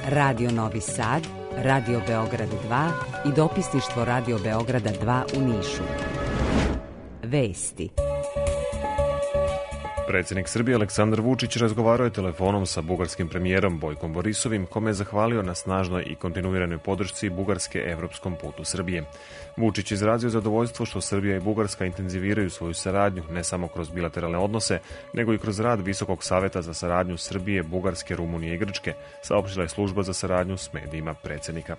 Radio Novi Sad, Radio Beograd 2 i dopisništvo Radio Beograda 2 u Nišu. Vesti. Predsjednik Srbije Aleksandar Vučić razgovarao je telefonom sa bugarskim premijerom Bojkom Borisovim, kome je zahvalio na snažnoj i kontinuiranoj podršci Bugarske evropskom putu Srbije. Vučić izrazio zadovoljstvo što Srbija i Bugarska intenziviraju svoju saradnju ne samo kroz bilateralne odnose, nego i kroz rad Visokog saveta za saradnju Srbije, Bugarske, Rumunije i Grčke, saopštila je služba za saradnju s medijima predsjednika.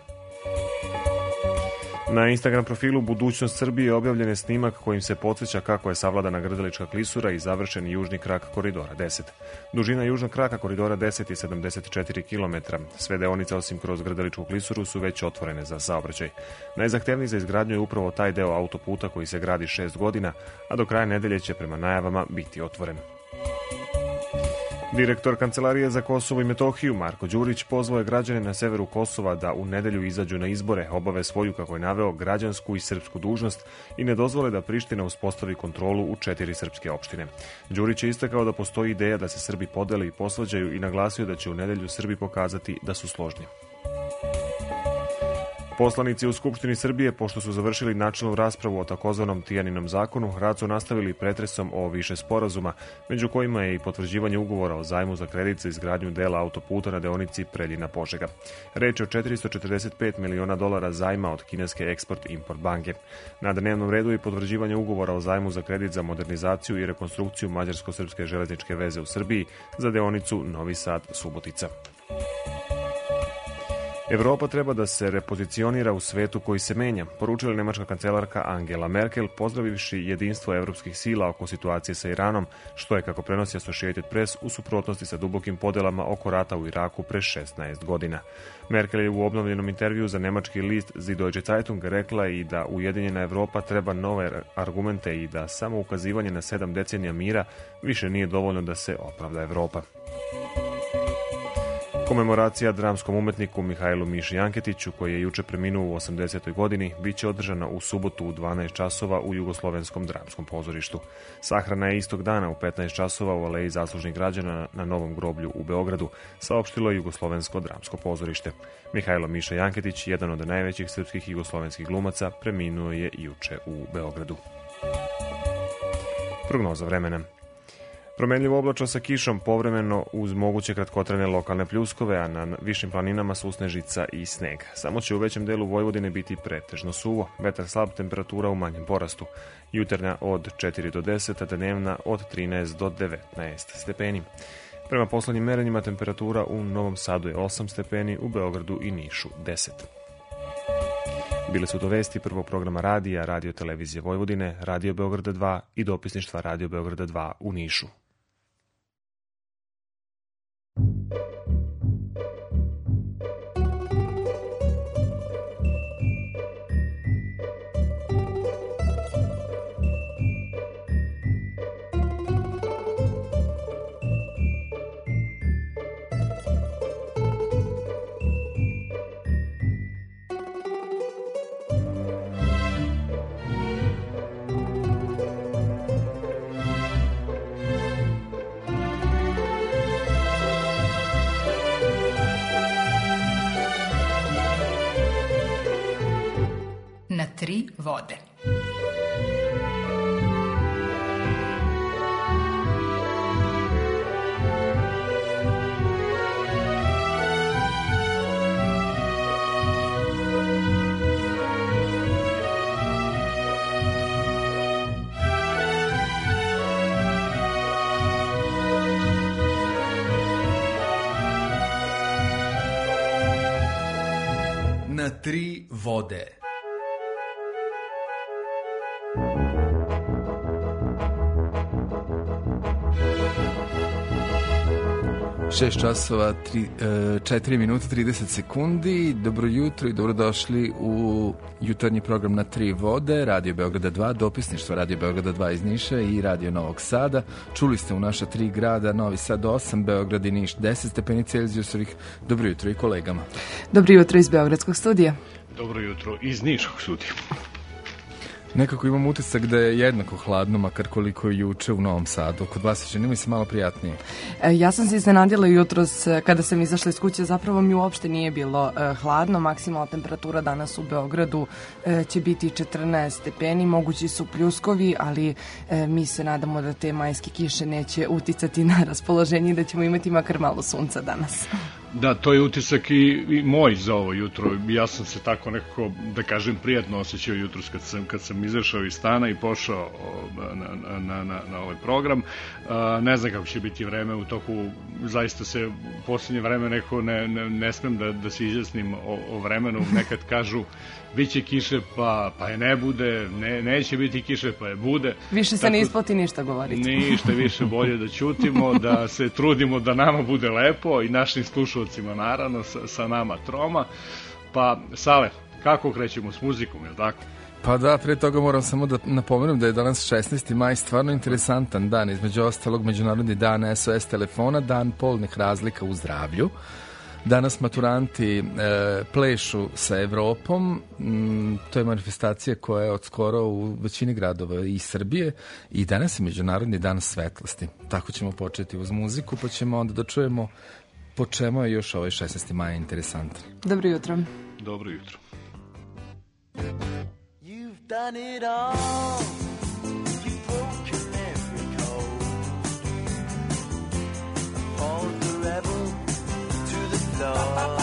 Na Instagram profilu Budućnost Srbije objavljen je snimak kojim se podsjeća kako je savladana Grdelička klisura i završen južni krak koridora 10. Dužina južnog kraka koridora 10 je 74 km. Sve deonice osim kroz Grdeličku klisuru su već otvorene za saobraćaj. Najzahtevniji za izgradnju je upravo taj deo autoputa koji se gradi 6 godina, a do kraja nedelje će prema najavama biti otvoren. Direktor Kancelarije za Kosovo i Metohiju Marko Đurić pozvao je građane na severu Kosova da u nedelju izađu na izbore, obave svoju, kako je naveo, građansku i srpsku dužnost i ne dozvole da Priština uspostavi kontrolu u 4 srpske opštine. Đurić je istakao da postoji ideja da se Srbi podele i posvađaju i naglasio da će u nedelju Srbi pokazati da su složni. Poslanici u Skupštini Srbije, pošto su završili načelnu raspravu o takozvanom Tijaninom zakonu, rad su nastavili pretresom o više sporazuma, među kojima je i potvrđivanje ugovora o zajmu za kredit za izgradnju dela autoputa na deonici Preljina-Požega. Reč je o $445 miliona zajma od kineske Export-Import banke. Na dnevnom redu je potvrđivanje ugovora o zajmu za kredit za modernizaciju i rekonstrukciju mađarsko-srpske železničke veze u Srbiji za deonicu Novi Sad-Subotica. Evropa treba da se repozicionira u svetu koji se menja, poručila nemačka kancelarka Angela Merkel, pozdravivši jedinstvo evropskih sila oko situacije sa Iranom, što je, kako prenosi Associated Press, u suprotnosti sa dubokim podelama oko rata u Iraku pre 16 godina. Merkel je u obnovljenom intervju za nemački list Die Deutsche Zeitung rekla i da Ujedinjena Evropa treba nove argumente i da samo ukazivanje na 7 decenija mira više nije dovoljno da se opravda Evropa. Komemoracija dramskom umetniku Mihajlu Miši Anketiću, koji je juče preminuo u 80. godini, bit će održana u subotu u 12 časova u Jugoslovenskom dramskom pozorištu. Sahrana je istog dana u 15 časova u Aleji zaslužnih građana na Novom groblju u Beogradu, saopštilo je Jugoslovensko dramsko pozorište. Mihajlo Miša Anketić, jedan od najvećih srpskih i jugoslovenskih glumaca, preminuo je juče u Beogradu. Prognoza vremena. Promenljivo oblačno sa kišom, povremeno uz moguće kratkotrajne lokalne pljuskove, a na višim planinama susnežica i sneg. Samo će u većem delu Vojvodine biti pretežno suvo, vetar slab, temperatura u manjem porastu. Jutarnja od 4 do 10, a dnevna od 13 do 19 stepeni. Prema poslednjim merenjima temperatura u Novom Sadu je 8 stepeni, u Beogradu i Nišu 10. Bile su to vesti prvog programa radija, Radio Televizije Vojvodine, Radio Beograda 2 i dopisništva Radio Beograda 2 u Nišu. Na 3 vode. Na 3 vode. 6 časova, 4 minuta, 30 sekundi. Dobro jutro i dobrodošli u jutarnji program Na 3 vode, Radio Beograda 2, dopisništvo Radio Beograda 2 iz Niša i Radio Novog Sada. Čuli ste u naša 3 grada, Novi Sad 8, Beograd i Niš 10 stepeni Celzijusovih. Dobro jutro i kolegama. Dobro jutro iz Beogradskog studija. Dobro jutro iz Niškog studija. Nekako imam utisak da je jednako hladno, makar koliko je juče u Novom Sadu. Kod vas je, čini mi se, malo prijatnije. Ja sam se iznenadila jutros kada sam izašla iz kuće. Zapravo mi uopšte nije bilo hladno. Maksimalna temperatura danas u Beogradu će biti 14 stepeni. Mogući su pljuskovi, ali mi se nadamo da te majske kiše neće uticati na raspoloženje i da ćemo imati makar malo sunca danas. Da, to je utisak i moj za ovo jutro. Ja sam se tako nekako, da kažem, prijatno osjećao jutros kad sam izašao iz stana i pošao na ovaj program. Ne znam kako će biti vreme u toku, zaista se u poslednje vreme nekako ne smem da se izjasnim o vremenu. Nekad kažu biće kiše pa je ne bude, neće biti kiše pa je bude. Više se ne isplati ništa govoriti. Ništa više, bolje da ćutimo, da se trudimo da nama bude lepo i našim slušalcima naravno, sa nama troma. Pa, Sale, kako krećemo s muzikom, je li tako? Pa da, prije toga moram samo da napomenem da je danas 16. maj stvarno interesantan dan, između ostalog Međunarodni dan SOS telefona, dan polnih razlika u zdravlju. Danas maturanti plešu sa Evropom, to je manifestacija koja je od skoro u većini gradova i Srbije i danas je Međunarodni dan svetlosti. Tako ćemo početi uz muziku, pa ćemo onda da čujemo po čemu je još ovaj 16. maj interesantan. Dobro jutro. Dobro jutro. You've done it all. You've broken every code. Called the rebel to the floor.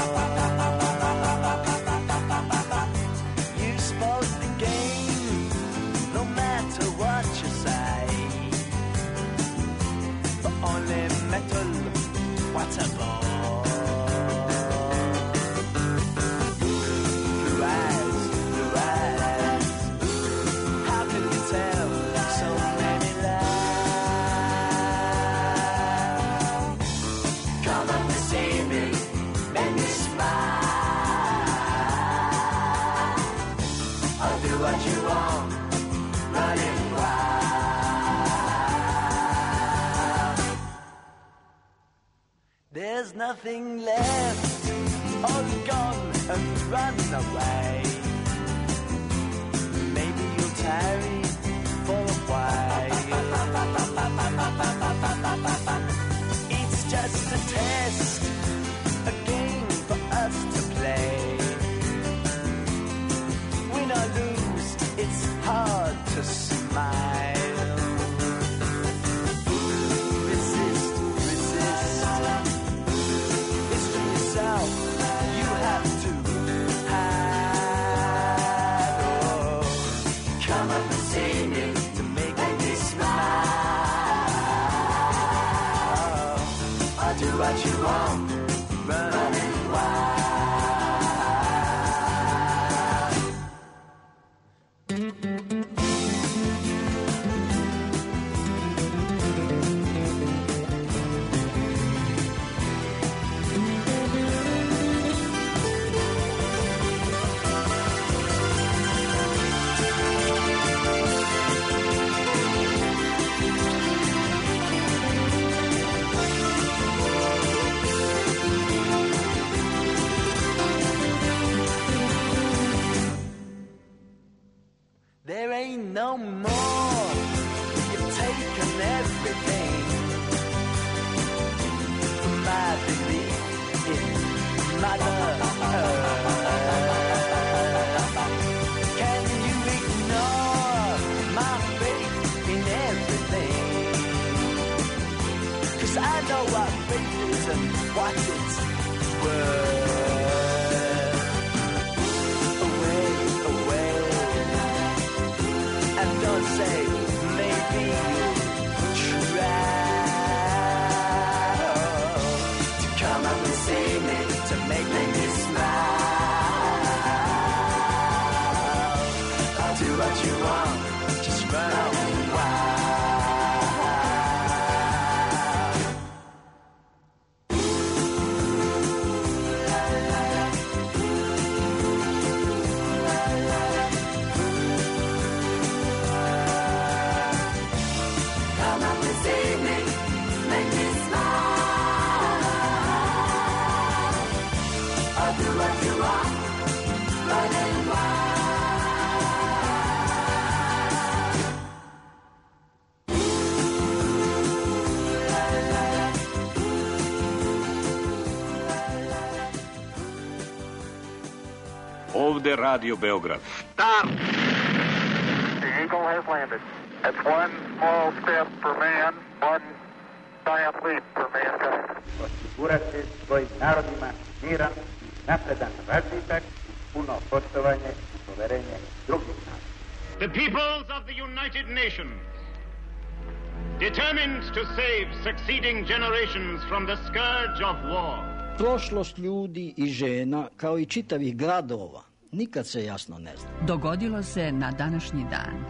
You spoke the game, no matter what you say. But only metal, what's a ball? There's nothing left, all gone and run away. Maybe you'll tarry for a while. It's just a test, a game for us to play. Win or lose, it's hard to smile. You have to hide. Oh, come up and see me to make me smile. I'll do what you want, running wild. There ain't no more. You've taken everything. My belief in Mother Earth. Can you ignore my faith in everything? 'Cause I know what faith is and what it's worth. Don't say maybe you'll try to come up and see me to make me smile. I'll do what you want, just run wild. Ovde Radio Beograd. Start! The Eagle has landed. It's one small step for man, one giant leap for mankind. Osigurati svojim narodima miran, napredan razvitak, puno poštovanje i poverenje drugih naroda. The peoples of the United Nations, determined to save succeeding generations from the scourge of war. Prošlost ljudi i žena, kao i čitavih gradova, nikad se jasno ne zna. Dogodilo se na današnji dan.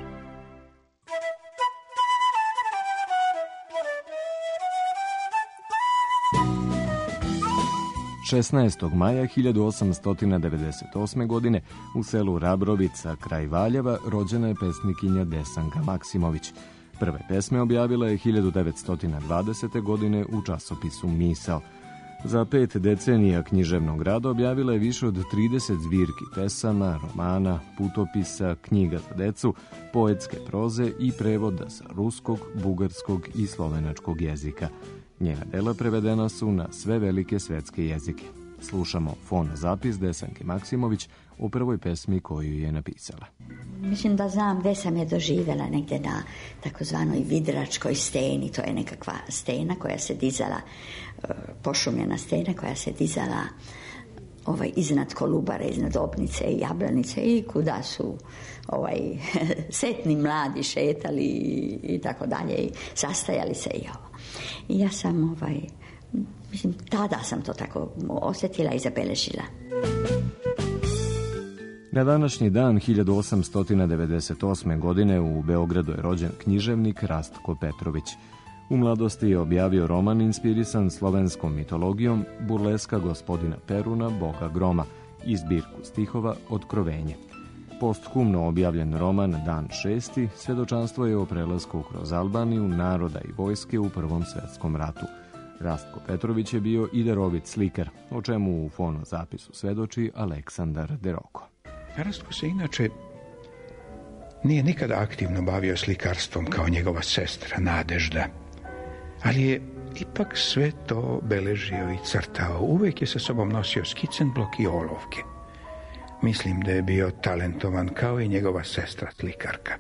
Maja 1898. godine u selu Rabrovica, kraj Valjeva, rođena je pesnikinja Desanka Maksimović. Prve pesme objavila je 1920. godine u časopisu Misao. Za 5 decenija književnog rada objavila je više od 30 zbirki pesama, romana, putopisa, knjiga za decu, poetske proze i prevoda sa ruskog, bugarskog i slovenačkog jezika. Njena dela prevedena su na sve velike svetske jezike. Slušamo fonozapis Desanke Maksimović o prvoj pesmi koju je napisala. Mislim da znam gde sam je doživjela, negdje na takozvanoj Vidračkoj steni. To je nekakva stena koja se dizala, pošumljena stena koja se dizala iznad Kolubare, iznad Obnice i Jablanice i kuda su setni mladi šetali i tako dalje i sastajali se i ovo. I ja sam, mislim, tada sam to tako osjetila i zabeležila. Na današnji dan 1898. godine u Beogradu je rođen književnik Rastko Petrović. U mladosti je objavio roman inspirisan slovenskom mitologijom Burleska gospodina Peruna, boga groma, i zbirku stihova Otkrovenje. Posthumno objavljen roman Dan 6. svedočanstvo je o prelasku kroz Albaniju, naroda i vojske u Prvom svetskom ratu. Rastko Petrović je bio i darovit slikar, o čemu u fonozapisu svedoči Aleksandar Deroko. Rastko se inače nije nikada aktivno bavio slikarstvom kao njegova sestra Nadežda, ali je ipak sve to beležio i crtao. Uvijek je sa sobom nosio skicenblok i olovke. Mislim da je bio talentovan kao i njegova sestra slikarka.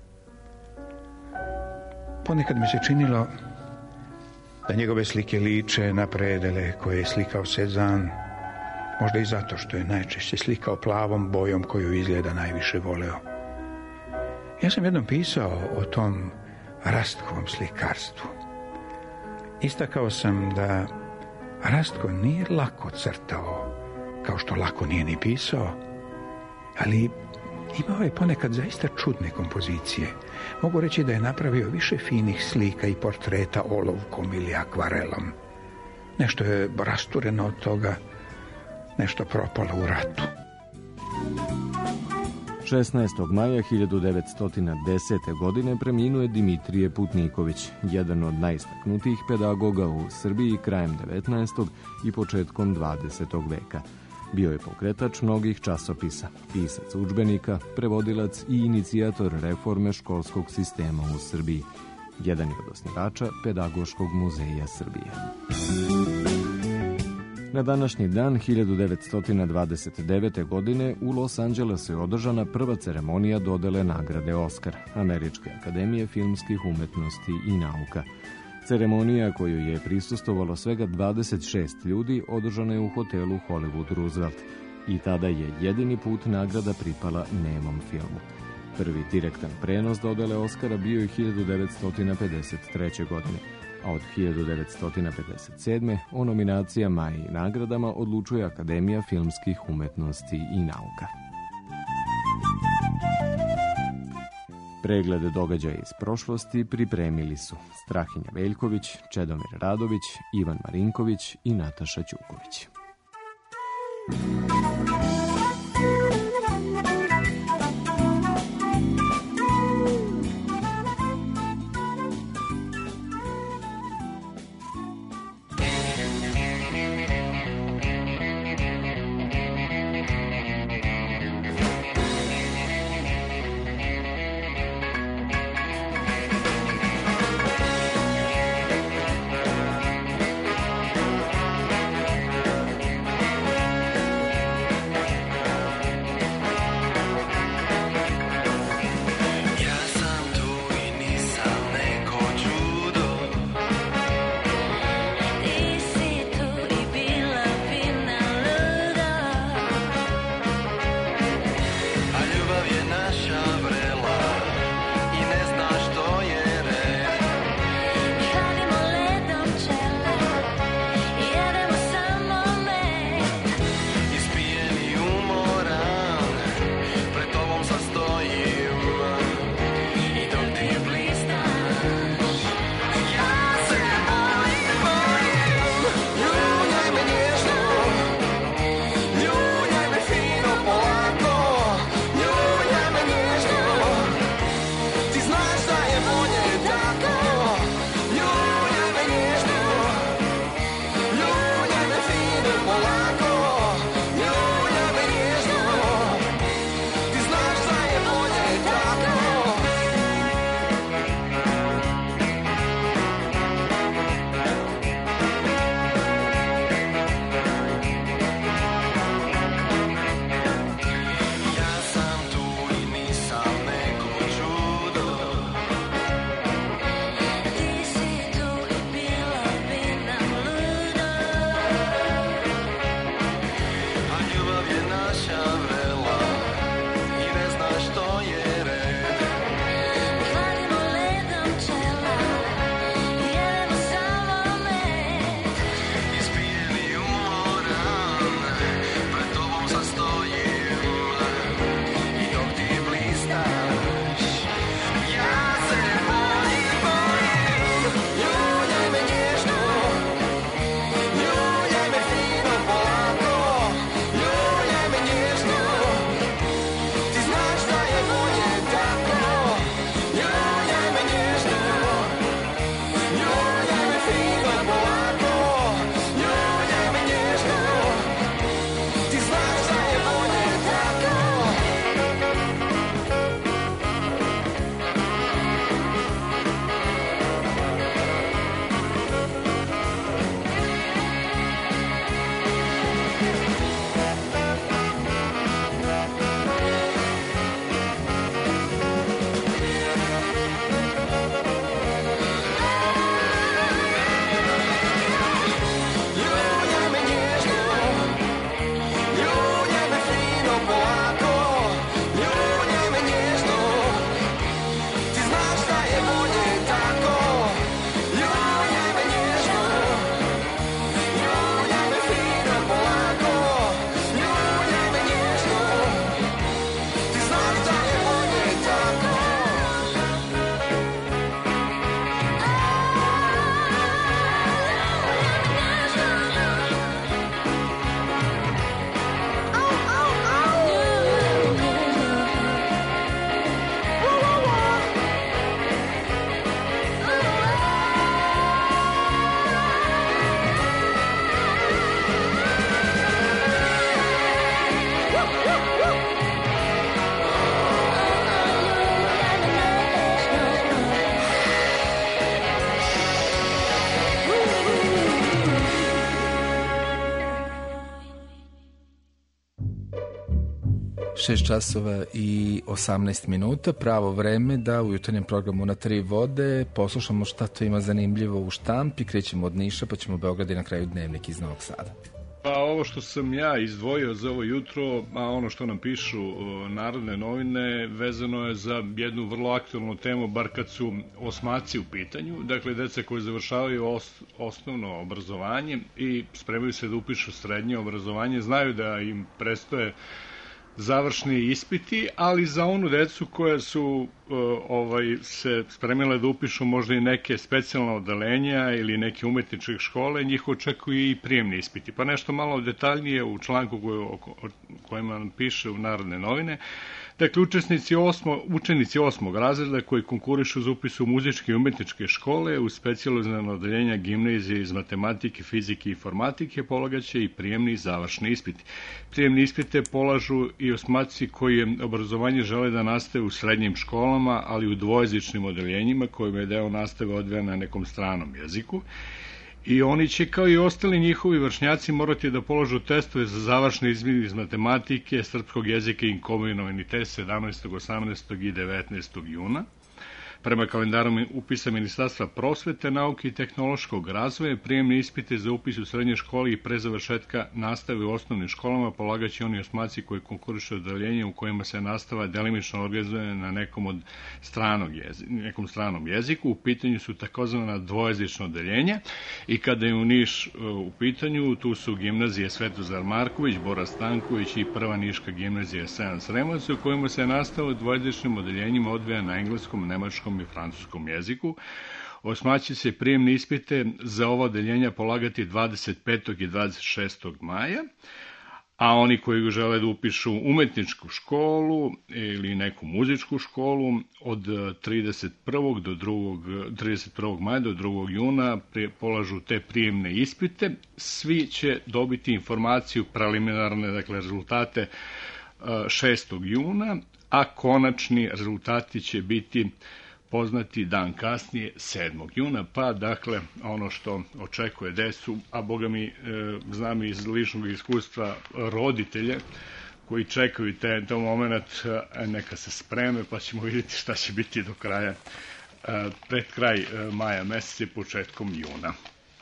Ponekad mi se činilo da njegove slike liče na predele koje je slikao Cezanne, možda i zato što je najčešće slikao plavom bojom koju izgleda najviše voleo. Ja sam jednom pisao o tom Rastkovom slikarstvu. Istakao sam da Rastko nije lako crtao, kao što lako nije ni pisao, ali imao je ponekad zaista čudne kompozicije. Mogu reći da je napravio više finih slika i portreta olovkom ili akvarelom. Nešto je rastureno od toga, nešto propalo u ratu. 16. maja 1910. godine preminuo je Dimitrije Putniković, jedan od najistaknutijih pedagoga u Srbiji krajem 19. i početkom 20. veka. Bio je pokretač mnogih časopisa, pisac udžbenika, prevodilac i inicijator reforme školskog sistema u Srbiji. Jedan je od osnivača Pedagoškog muzeja Srbije. Na današnji dan 1929. godine u Los Angelesu je održana prva ceremonija dodele nagrade Oskar, Američke akademije filmskih umetnosti i nauka. Ceremonija koju je prisustvovalo svega 26 ljudi održana je u hotelu Hollywood Roosevelt i tada je jedini put nagrada pripala nemom filmu. Prvi direktan prenos dodele Oskara bio je 1953. godine, a od 1957. o nominacijama i nagradama odlučuje Akademija filmskih umetnosti i nauka. Preglede događaja iz prošlosti pripremili su Strahinja Veljković, Čedomir Radović, Ivan Marinković i Nataša Ćuković. 6 časova i 18 minuta, pravo vreme da u jutarnjem programu Na tri vode poslušamo šta to ima zanimljivo u štampi. Krećemo od Niša, pa ćemo u Beograd i na kraju Dnevnik iz Novog Sada. Pa ovo što sam ja izdvojio za ovo jutro, a ono što nam pišu Narodne novine, vezano je za jednu vrlo aktualnu temu, bar kad su osmaci u pitanju. Dakle, deca koji završavaju osnovno obrazovanje i spremaju se da upišu srednje obrazovanje, znaju da im prestoje završni ispiti, ali za onu decu koja su se spremile da upišu možda i neke specijalne odeljenja ili neke umetničke škole, njih očekuju i prijemni ispiti. Pa nešto malo detaljnije u članku kojima nam piše u Narodne novine. Dakle, učenici 8. razreda koji konkurišu za upis u muzičke i umetničke škole u specijalizovana odeljenja gimnazije iz matematike, fizike i informatike polagaće i prijemni i završni ispiti. Prijemni ispite polažu i osmaci koji obrazovanje žele da nastave u srednjim školama, ali u dvojezičnim odeljenjima kojima je deo nastave odvija na nekom stranom jeziku. I oni će, kao i ostali njihovi vršnjaci, morati da položu testove za završni ispit iz matematike, srpskog jezika i kombinovani test 17., 18. i 19. juna. Prema kalendaru upisa Ministarstva prosvete, nauke i tehnološkog razvoja, prijemni ispite za upis u srednje škole i pre završetka nastave u osnovnim školama polagaće oni osmaci koji konkurišu odeljenje u kojima se nastava delimično organizuje na nekom stranom jeziku. U pitanju su takozvana dvojezična odeljenja i kada je u Niš u pitanju, tu su gimnazije Svetozar Marković, Bora Stanković i Prva Niška gimnazija Sejan Sremac, u kojima se nastava u dvojezičnim odeljenjima odvija na engleskom, nemačkom i francuskom jeziku. Osmaći se prijemni ispite za ova odeljenja polagati 25. i 26. maja, a oni koji žele da upišu umetničku školu ili neku muzičku školu od 31. maja do 2. juna polažu te prijemne ispite. Svi će dobiti informaciju preliminarne, dakle rezultate 6. juna, a konačni rezultati će biti poznati dan kasnije, 7. juna, pa dakle ono što očekuje decu, a boga mi znam iz ličnog iskustva roditelje koji čekaju taj moment, neka se spreme pa ćemo vidjeti šta će biti do kraja, pred kraj maja meseca i početkom juna.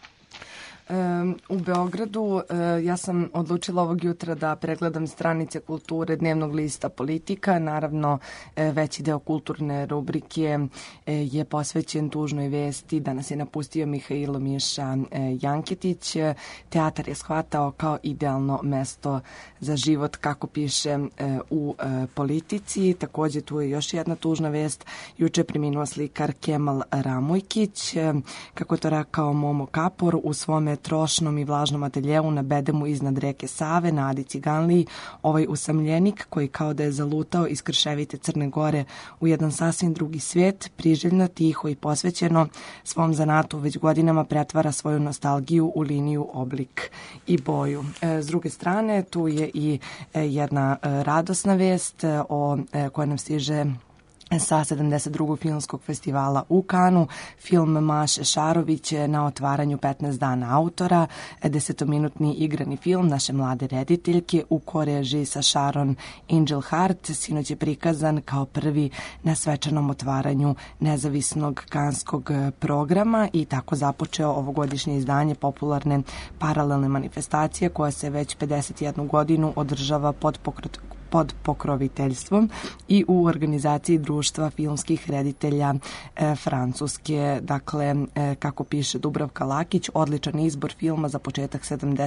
U Beogradu ja sam odlučila ovog jutra da pregledam stranice kulture dnevnog lista Politika. Naravno, veći deo kulturne rubrike je posvećen tužnoj vesti da nas je napustio Mihailo Miša Janketić. Teatar je shvatao kao idealno mesto za život, kako piše u Politici. Takođe, tu je još jedna tužna vest. Juče je preminuo slikar Kemal Ramojkić. Kako to rekao Momo Kapor u svome trošnom i vlažnom ateljevu na bedemu iznad reke Save, na Adi Ciganliji, ovaj usamljenik koji kao da je zalutao iz krševite Crne Gore u jedan sasvim drugi svijet, priželjno, tiho i posvećeno svom zanatu već godinama pretvara svoju nostalgiju u liniju, oblik i boju. S druge strane, tu je i jedna radosna vest koja nam stiže sa 72. filmskog festivala u Kanu. Film Maše Šarović na otvaranju 15 dana autora, 10-minutni igrani film naše mlade rediteljke u korežiji sa Sharon Angel Hart, sinoć je prikazan kao prvi na svečanom otvaranju nezavisnog kanskog programa i tako započeo ovogodišnje izdanje popularne paralelne manifestacije koja se već 51 godinu održava pod pokroviteljstvom i u organizaciji Društva filmskih reditelja Francuske. Dakle, kako piše Dubravka Lakić, odličan izbor filma za početak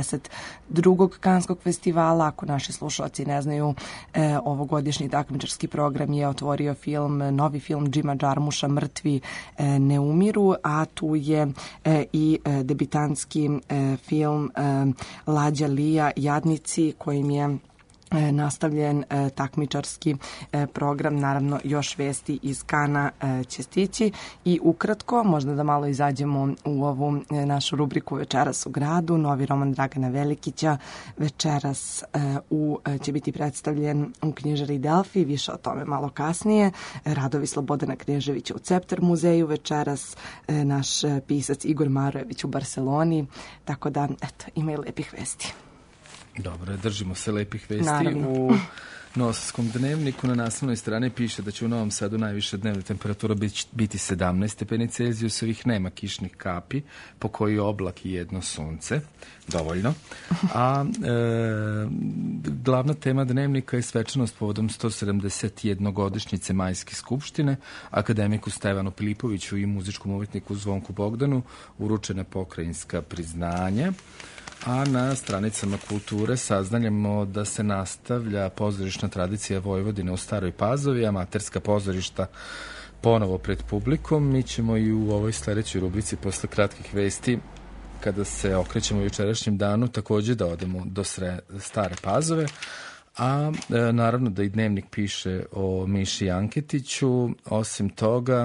72. Kanskog festivala. Ako naši slušalci ne znaju, ovogodišnji takmičarski program je otvorio novi film Džima Džarmuša Mrtvi ne umiru, a tu je i debitanski film Lađa Lija Jadnici, kojim je nastavljen takmičarski program. Naravno, još vesti iz Kana će stići i ukratko, možda da malo izađemo u ovu našu rubriku Večeras u gradu. Novi roman Dragana Velikića večeras će biti predstavljen u knjižari Delfi, više o tome malo kasnije. Radovi Slobodana Kneževića u Cepter muzeju večeras, naš pisac Igor Marojević u Barseloni, tako da, eto, ima i lepih vesti. Dobro, držimo se lepih vesti. Naravno. U Novosadskom dnevniku na naslovnoj strani piše da će u Novom Sadu najviša dnevna temperatura biti 17 stepeni Celzijusovih, nema kišnih kapi, po koji oblak i jedno sunce, dovoljno. A glavna tema dnevnika je svečanost povodom 171-godišnjice Majske skupštine, akademiku Stevanu Pilipoviću i muzičkom umetniku Zvonku Bogdanu uručena pokrajinska priznanja. A na stranicama kulture saznajemo da se nastavlja pozorišna tradicija Vojvodine u Staroj Pazovi, amaterska pozorišta ponovo pred publikom. Mi ćemo i u ovoj sledećoj rubrici posle kratkih vesti, kada se okrećemo u jučerašnjem danu, takođe da odemo do Stare Pazove, a naravno da i dnevnik piše o Miši Anketiću. Osim toga,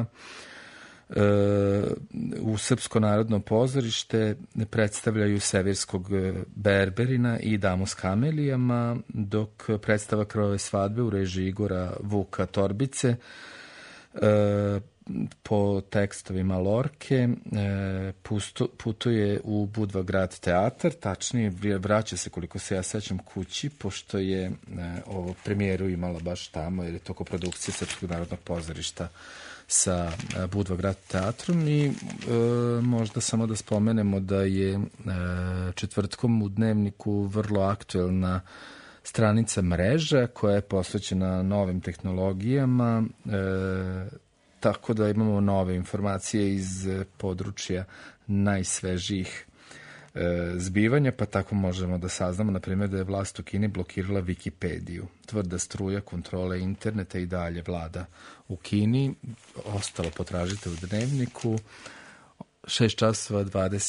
u Srpsko narodno pozorište predstavljaju Severskog Berberina i Damu s kamelijama, dok predstava Krvave svadbe u režiji Igora Vuka Torbice po tekstovima Lorke putuje u Budva grad teatar, tačnije vraća se, koliko se ja sećam, kući, pošto je ovo premijeru imala baš tamo, jer je to koprodukcija Srpskog narodnog pozorišta sa Budva grad teatrom. I možda samo da spomenemo da je četvrtkom u dnevniku vrlo aktuelna stranica mreža koja je posvećena novim tehnologijama, tako da imamo nove informacije iz područja najsvežijih zbivanja, pa tako možemo da saznamo, na primjer, da je vlast u Kini blokirala Wikipediju. Tvrda struja kontrole interneta i dalje vlada u Kini. Ostalo potražite u dnevniku. 6 časova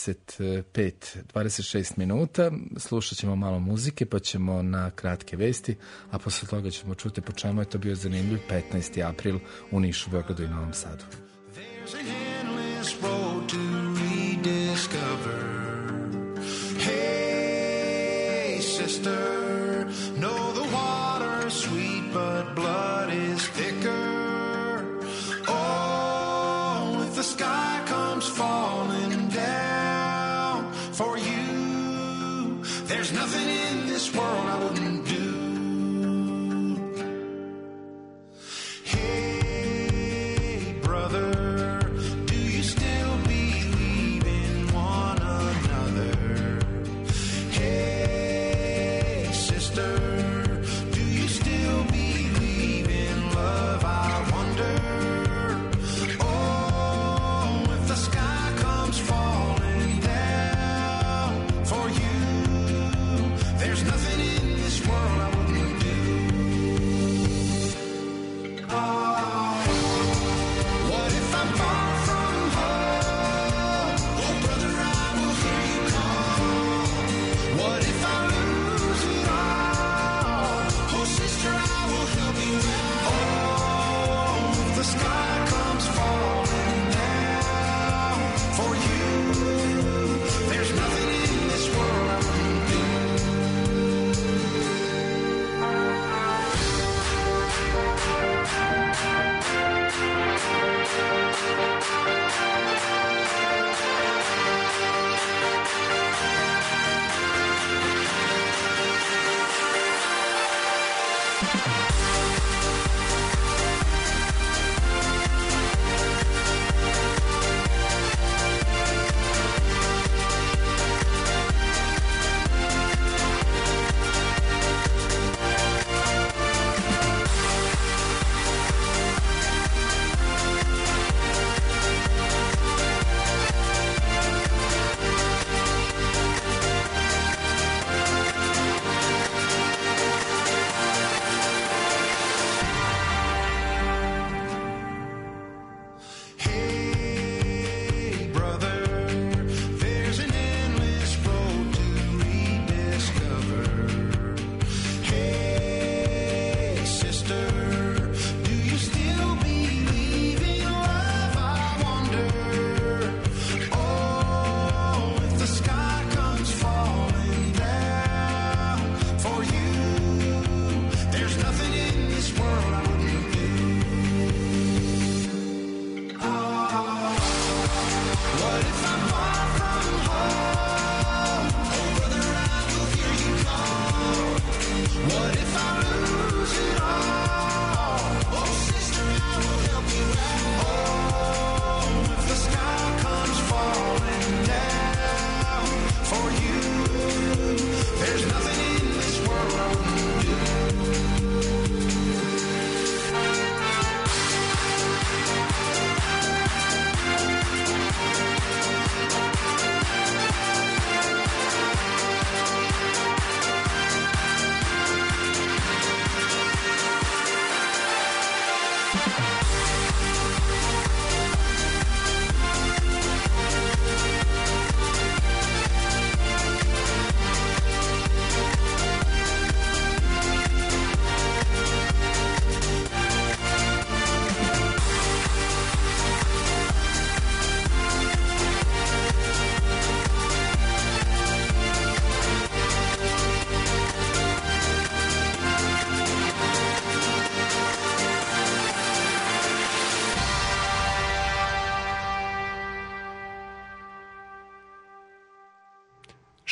26 minuta. Slušat ćemo malo muzike, pa ćemo na kratke vesti, a posle toga ćemo čuti po čemu je to bio zanimljiv 15. april u Nišu, Beogradu i Novom Sadu. There's an endless road to rediscover. Hey, sister, know the water's sweet, but blood is thicker. Oh, if the sky comes falling down for you, there's nothing in this world I wouldn't do. Hey, brother, do you still believe in one another? Hey, sister, do you still believe in love? I wonder. Oh, if the sky comes falling down for you, there's nothing in this world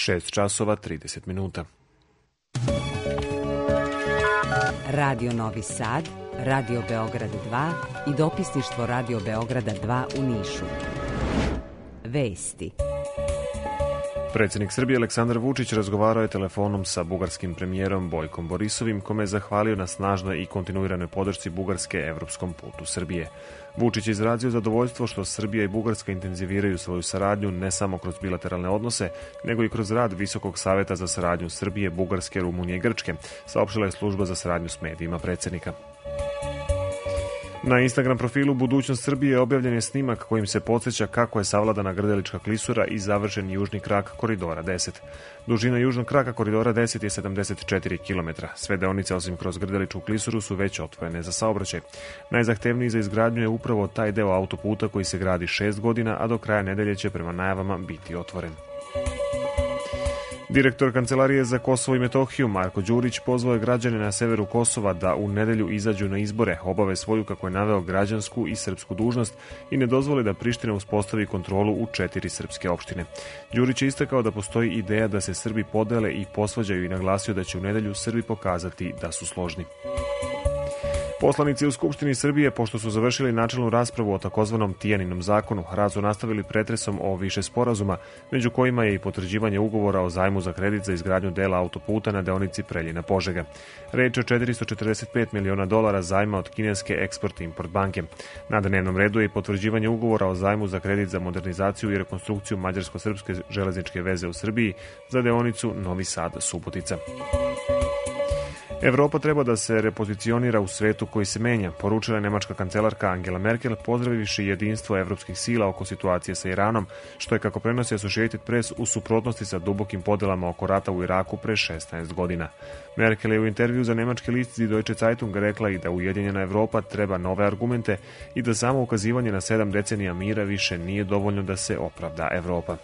6 časova 30 minuta. Radio Novi Sad, Radio Beograd 2 i dopisništvo Radio Beograda 2 u Nišu. Vesti. Predsjednik Srbije Aleksandar Vučić razgovarao je telefonom sa bugarskim premijerom Bojkom Borisovim, kome je zahvalio na snažnoj i kontinuiranoj podršci Bugarske evropskom putu Srbije. Vučić je izrazio zadovoljstvo što Srbija i Bugarska intenziviraju svoju saradnju ne samo kroz bilateralne odnose, nego i kroz rad Visokog saveta za saradnju Srbije, Bugarske, Rumunije i Grčke, saopštila je služba za saradnju s medijima predsjednika. Na Instagram profilu Budućnost Srbije objavljen je snimak kojim se podsjeća kako je savladana Grdelička klisura i završen južni krak koridora 10. Dužina južnog kraka koridora 10 je 74 km. Sve deonice osim kroz Grdeličku klisuru su već otvorene za saobraćaj. Najzahtevniji za izgradnju je upravo taj deo autoputa koji se gradi 6 godina, a do kraja nedelje će prema najavama biti otvoren. Direktor Kancelarije za Kosovo i Metohiju Marko Đurić pozvao je građane na severu Kosova da u nedelju izađu na izbore, obave svoju, kako je naveo, građansku i srpsku dužnost i ne dozvole da Priština uspostavi kontrolu u 4 srpske opštine. Đurić je istakao da postoji ideja da se Srbi podele i posvađaju i naglasio da će u nedelju Srbi pokazati da su složni. Poslanici u Skupštini Srbije, pošto su završili načelnu raspravu o takozvanom Tijaninom zakonu, rad su nastavili pretresom o više sporazuma, među kojima je i potvrđivanje ugovora o zajmu za kredit za izgradnju dela autoputa na deonici Preljina-Požega. Reč je o $445 miliona zajma od kineske Export-Import banke. Na dnevnom redu je i potvrđivanje ugovora o zajmu za kredit za modernizaciju i rekonstrukciju mađarsko-srpske železničke veze u Srbiji za deonicu Novi Sad-Subotica. Evropa treba da se repozicionira u svetu koji se menja, poručila je nemačka kancelarka Angela Merkel, pozdravivši jedinstvo evropskih sila oko situacije sa Iranom, što je, kako prenosi Associated Press, u suprotnosti sa dubokim podelama oko rata u Iraku pre 16 godina. Merkel je u intervju za nemački list Die Deutsche Zeitung rekla i da Ujedinjena Evropa treba nove argumente i da samo ukazivanje na 7 decenija mira više nije dovoljno da se opravda Evropa.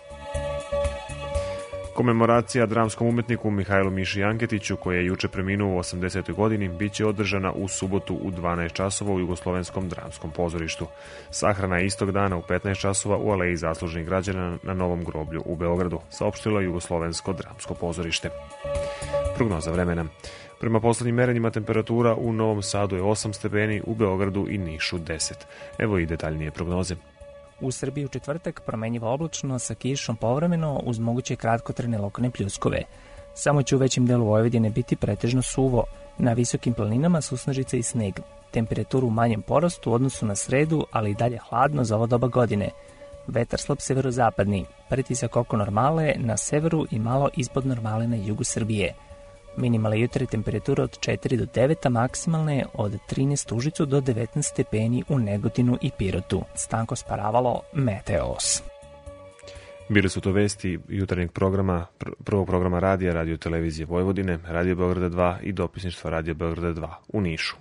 Komemoracija dramskom umetniku Mihajlu Miši Anketiću, koji je juče preminuo u 80. godini, bit će održana u subotu u 12 časova u Jugoslovenskom dramskom pozorištu. Sahrana je istog dana u 15 časova u Aleji zaslužnih građana na Novom groblju u Beogradu, saopštilo Jugoslovensko dramsko pozorište. Prognoza vremena. Prema poslednjim merenjima temperatura u Novom Sadu je 8 stepeni, u Beogradu i Nišu 10. Evo i detaljnije prognoze. U Srbiji u četvrtak promenjivo oblačno sa kišom povremeno uz moguće kratkotrajne lokalne pljuskove. Samo će u većem delu Vojvodine biti pretežno suvo. Na visokim planinama susnežica i sneg. Temperaturu u manjem porastu u odnosu na sredu, ali i dalje hladno za ovo doba godine. Vetar slab severozapadni, pritisak oko normale na severu i malo ispod normale na jugu Srbije. Minimalne jutarnje temperature od 4 do 9, a maksimalne od 13 u Užicu do 19 stepeni u Negotinu i Pirotu. Stanko Sparavalo, Meteos. Bile su to vesti jutarnjeg programa, prvog programa radija, Radio televizije Vojvodine, Radio Beograda 2 i dopisništva Radio Beograda 2 u Nišu.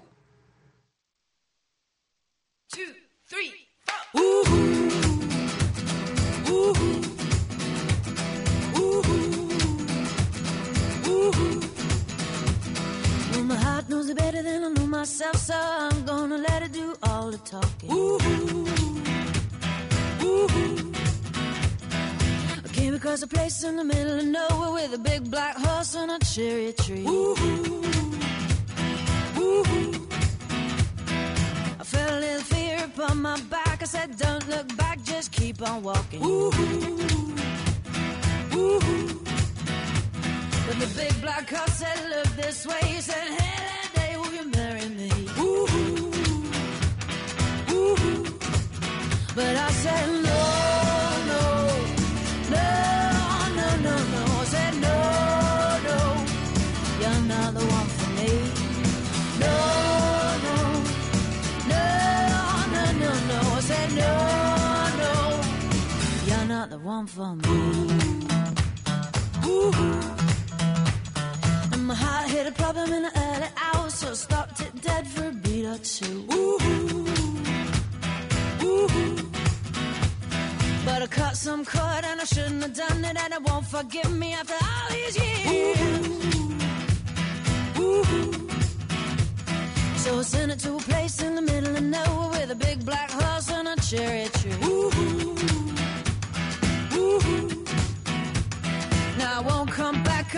2, 3, 4. My heart knows it better than I know myself, so I'm gonna let it do all the talking. Ooh, ooh. I came across a place in the middle of nowhere with a big black horse and a cherry tree. Ooh, ooh. I felt a little fear upon my back. I said, don't look back, just keep on walking. Ooh, ooh. But the big black horse said, look this way. He said, hey, that day will you marry me? Ooh, ooh. But I said, no, no, no, no, no, no. I said, no, no, you're not the one for me. No, no, no, no, no, no. I said, no, no, you're not the one for me. Ooh. My heart hit a problem in the early hours, so I stopped it dead for a beat or two. Ooh, ooh. But I cut some cord and I shouldn't have done it, and it won't forgive me after all these years. Ooh, ooh. So I sent it to a place in the middle of nowhere with a big black horse and a cherry tree. Ooh, ooh. Now I won't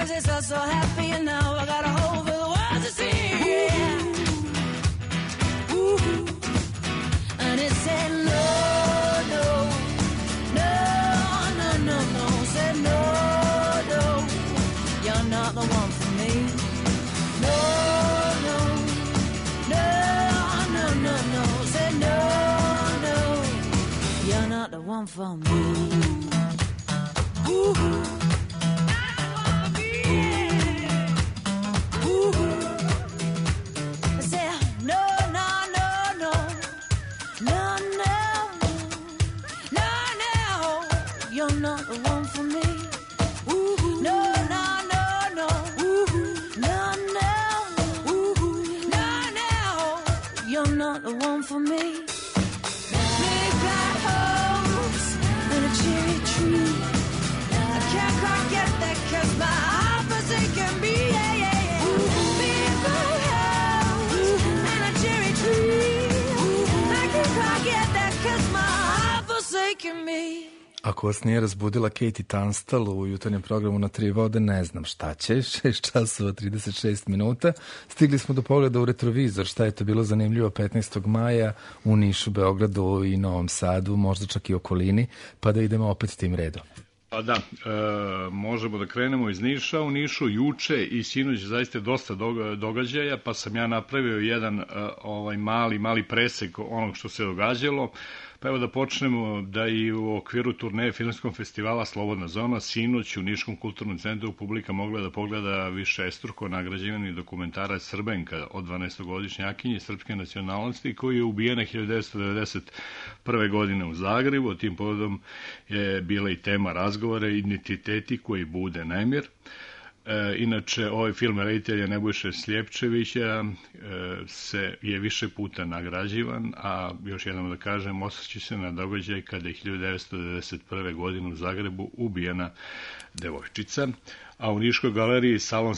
'cause it's all so happy and now I got a hole for the world to see. Yeah. Ooh. And it said no, no, no, no, no, no. Said no, no, you're not the one for me. No, no, no, no, no, no. Said no, no, you're not the one for me. Ooh. For me, big black holes and a cherry tree. I can't quite get that 'cause my heart forsaken me. Yeah, yeah, yeah. Big black holes and a cherry tree. I can't quite get that 'cause my heart forsaken me. Ako vas nije razbudila Katie Tunstall u jutarnjem programu na 3 vode, ne znam šta će. 6 časova 36 minuta. Stigli smo do pogleda u retrovizor. Šta je to bilo zanimljivo 15. maja u Nišu, Beogradu i Novom Sadu, možda čak i okolini, pa da idemo opet tim redom. Pa da, možemo da krenemo iz Niša. U Nišu juče i sinoć zaista dosta događaja, pa sam ja napravio jedan mali presek onog što se događalo. Pa evo da počnemo da i u okviru turneje filmskog festivala Slobodna zona sinoć u Niškom kulturnom centru publika mogla da pogleda višestruko nagrađivani dokumentarac Srbenka od 12-godišnjakinje srpske nacionalnosti koji je ubijena 1991. godine u Zagrebu. O tim povodom je bila i tema razgovora identiteti koji bude nemir. Inače, ovaj film reditelja Nebojše Sljepčevića je više puta nagrađivan, a još jednom da kažem, osvrći se na događaj kada je 1991. godine u Zagrebu ubijena devojčica. A u Niškoj galeriji Salon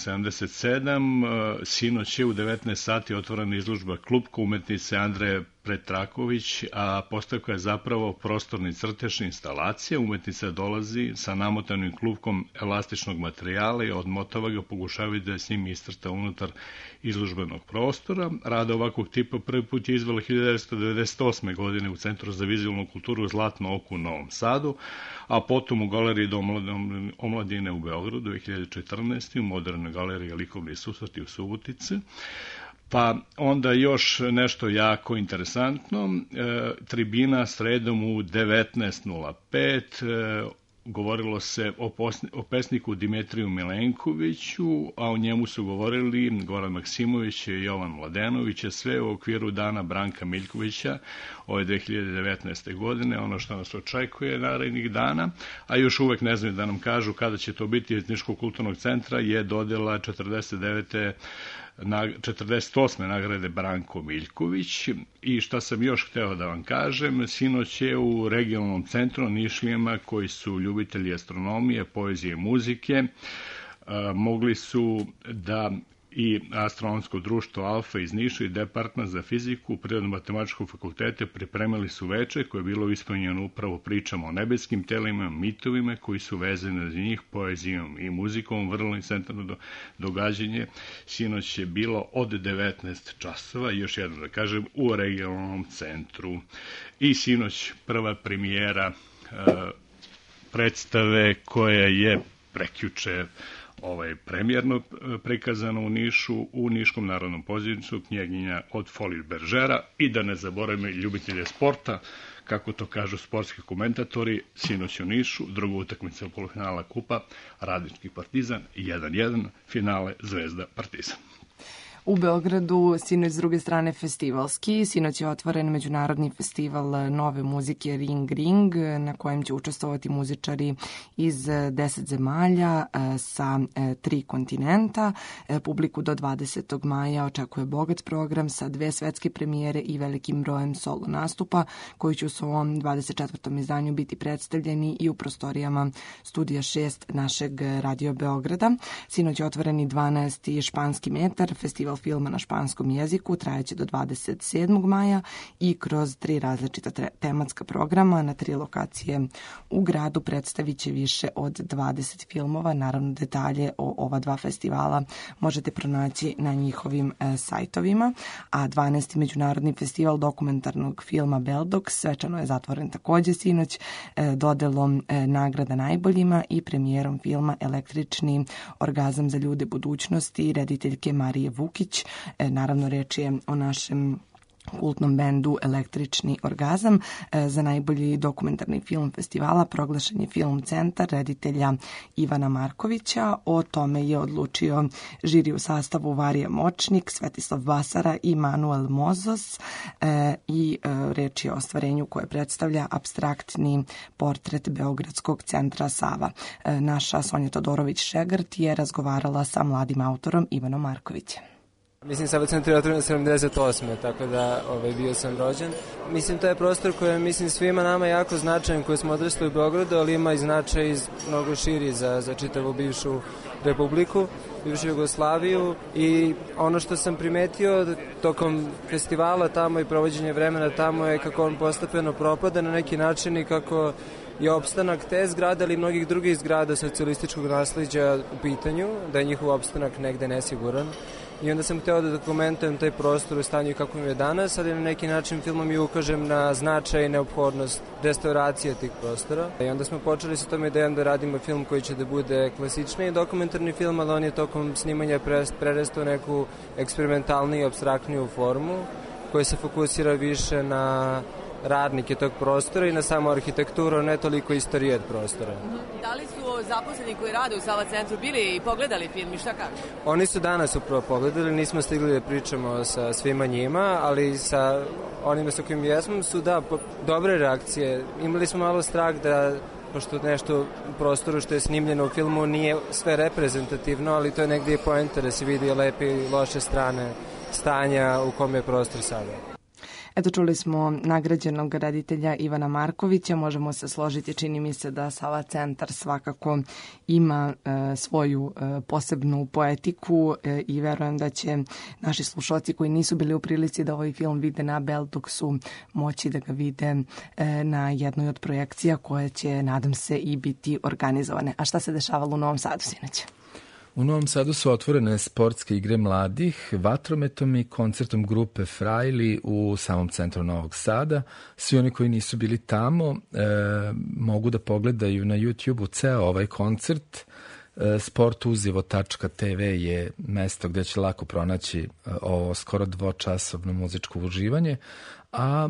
77 sinoć je u 19 sati otvorena izložba Klupka umetnice Andreje Pretraković, a postavka je zapravo prostorni crtež instalacija. Umetnica dolazi sa namotanim klupkom elastičnog materijala i odmotava ga, pokušavajući da s njim istrta unutar izložbenog prostora. Rada ovakvog tipa prvi put je izvela 1998. godine u Centru za vizualnu kulturu Zlatno oko u Novom Sadu, a potom u galeriji omladine u Beogradu 2014. u modernoj galeriji Likovni susreti u Subotici. Pa onda još nešto jako interesantno, tribina sredom u 19.05, govorilo se o pesniku Dimitriju Milenkoviću, a o njemu su govorili Goran Maksimović i Jovan Mladenović, sve u okviru dana Branka Miljkovića ove 2019. godine, ono što nas očekuje narednih dana, a još uvek ne znaju da nam kažu kada će to biti iz Niškog kulturnog centra, je dodela 48. nagrade Branko Miljković. I šta sam još hteo da vam kažem, sinoć je u regionalnom centru Nišlijama, koji su ljubitelji astronomije, poezije i muzike, mogli su da i Astronomsko društvo Alfa iz Niša i Departman za fiziku Prirodno-matematičkog fakulteta pripremili su veče koje je bilo ispunjeno upravo pričama o nebeskim telima, mitovima koji su vezani za njih, poezijom i muzikom. Vrlo centralno događanje sinoć je bilo od 19 časova, još jedno da kažem, u regionalnom centru. I sinoć prva premijera predstave koja je prekjuče premijerno prikazano u Nišu, u Niškom narodnom pozorištu Knjeginja od Folies Beržera. I da ne zaboravimo ljubitelje sporta, kako to kažu sportski komentatori, sinoć u Nišu, druga utakmica polufinala kupa, Radnički Partizan 1-1, finale Zvezda Partizan. U Beogradu sinoć s druge strane festivalski. Sinoć je otvoren međunarodni festival nove muzike Ring Ring, na kojem će učestvovati muzičari iz 10 zemalja sa 3 kontinenta. Publiku do 20. maja očekuje bogat program sa 2 svetske premijere i velikim brojem solo nastupa, koji će u svom 24. izdanju biti predstavljeni i u prostorijama Studija 6 našeg Radio Beograda. Sinoć je otvoren i 12. španski metar, festival festival filma na španskom jeziku, trajeće do 27. maja i kroz 3 različita tematska programa na 3 lokacije u gradu predstavit će više od 20 filmova. Naravno, detalje o ova 2 festivala možete pronaći na njihovim sajtovima, a 12. Međunarodni festival dokumentarnog filma Beldox svečano je zatvoren takođe sinoć dodelom nagrada najboljima i premijerom filma Električni orgazam za ljude budućnosti rediteljke Marije Vukić. Naravno, reč je o našem kultnom bendu Električni orgazam. Za najbolji dokumentarni film festivala proglašen je Film centar reditelja Ivana Markovića. O tome je odlučio žiri u sastavu Varija Močnik, Svetislav Basara i Manuel Mozos i reč je o ostvarenju koje predstavlja apstraktni portret Beogradskog centra Sava. Naša Sonja Todorović-Šegrt je razgovarala sa mladim autorom Ivanom Markovićem. Mislim, Sava centar je otvoren 78. tako da bio sam rođen. Mislim, to je prostor koji je, mislim, svima nama jako značajan, koji smo odrasli u Beogradu, ali ima i značaj mnogo širi za čitavu bivšu republiku, bivšu Jugoslaviju, i ono što sam primetio tokom festivala tamo i provođenje vremena tamo je kako on postepeno propada na neki način i kako je opstanak te zgrade, ali i mnogih drugih zgrada socijalističkog nasleđa u pitanju, da je njihov opstanak negde nesiguran. I onda sam hteo da dokumentujem taj prostor u stanju kako im je danas, ali na neki način filmom i ukažem na značaj i neophodnost restauracije tih prostora. I onda smo počeli sa tom idejom da radimo film koji će da bude klasičniji dokumentarni film, ali on je tokom snimanja prerastao neku eksperimentalniju, apstraktniju formu koja se fokusira više na radnike tog prostora i na samu arhitekturu, ne toliko istorijet prostora. Da li su zaposleni koji rade u Sava centru bili i pogledali film i šta kažu? Oni su danas upravo pogledali, nismo stigli da pričamo sa svima njima, ali sa onima sa kojim jesmo su dobre reakcije. Imali smo malo strah da, pošto nešto u prostoru što je snimljeno u filmu nije sve reprezentativno, ali to je negdje i poenta da se vidi lepe i loše strane stanja u kom je prostor sada. Eto, čuli smo nagrađenog reditelja Ivana Markovića. Možemo se složiti, čini mi se da Sava centar svakako ima svoju posebnu poetiku i verujem da će naši slušalci koji nisu bili u prilici da ovaj film vide na Beldoxu moći da ga vide na jednoj od projekcija koje će, nadam se, i biti organizovane. A šta se dešavalo u Novom Sadu sinoć? U Novom Sadu su otvorene sportske igre mladih, vatrometom i koncertom grupe Frajli u samom centru Novog Sada. Svi oni koji nisu bili tamo mogu da pogledaju na YouTube-u ceo ovaj koncert. Sportuzivo.tv je mesto gde će lako pronaći ovo skoro 2-časovno muzičko uživanje, a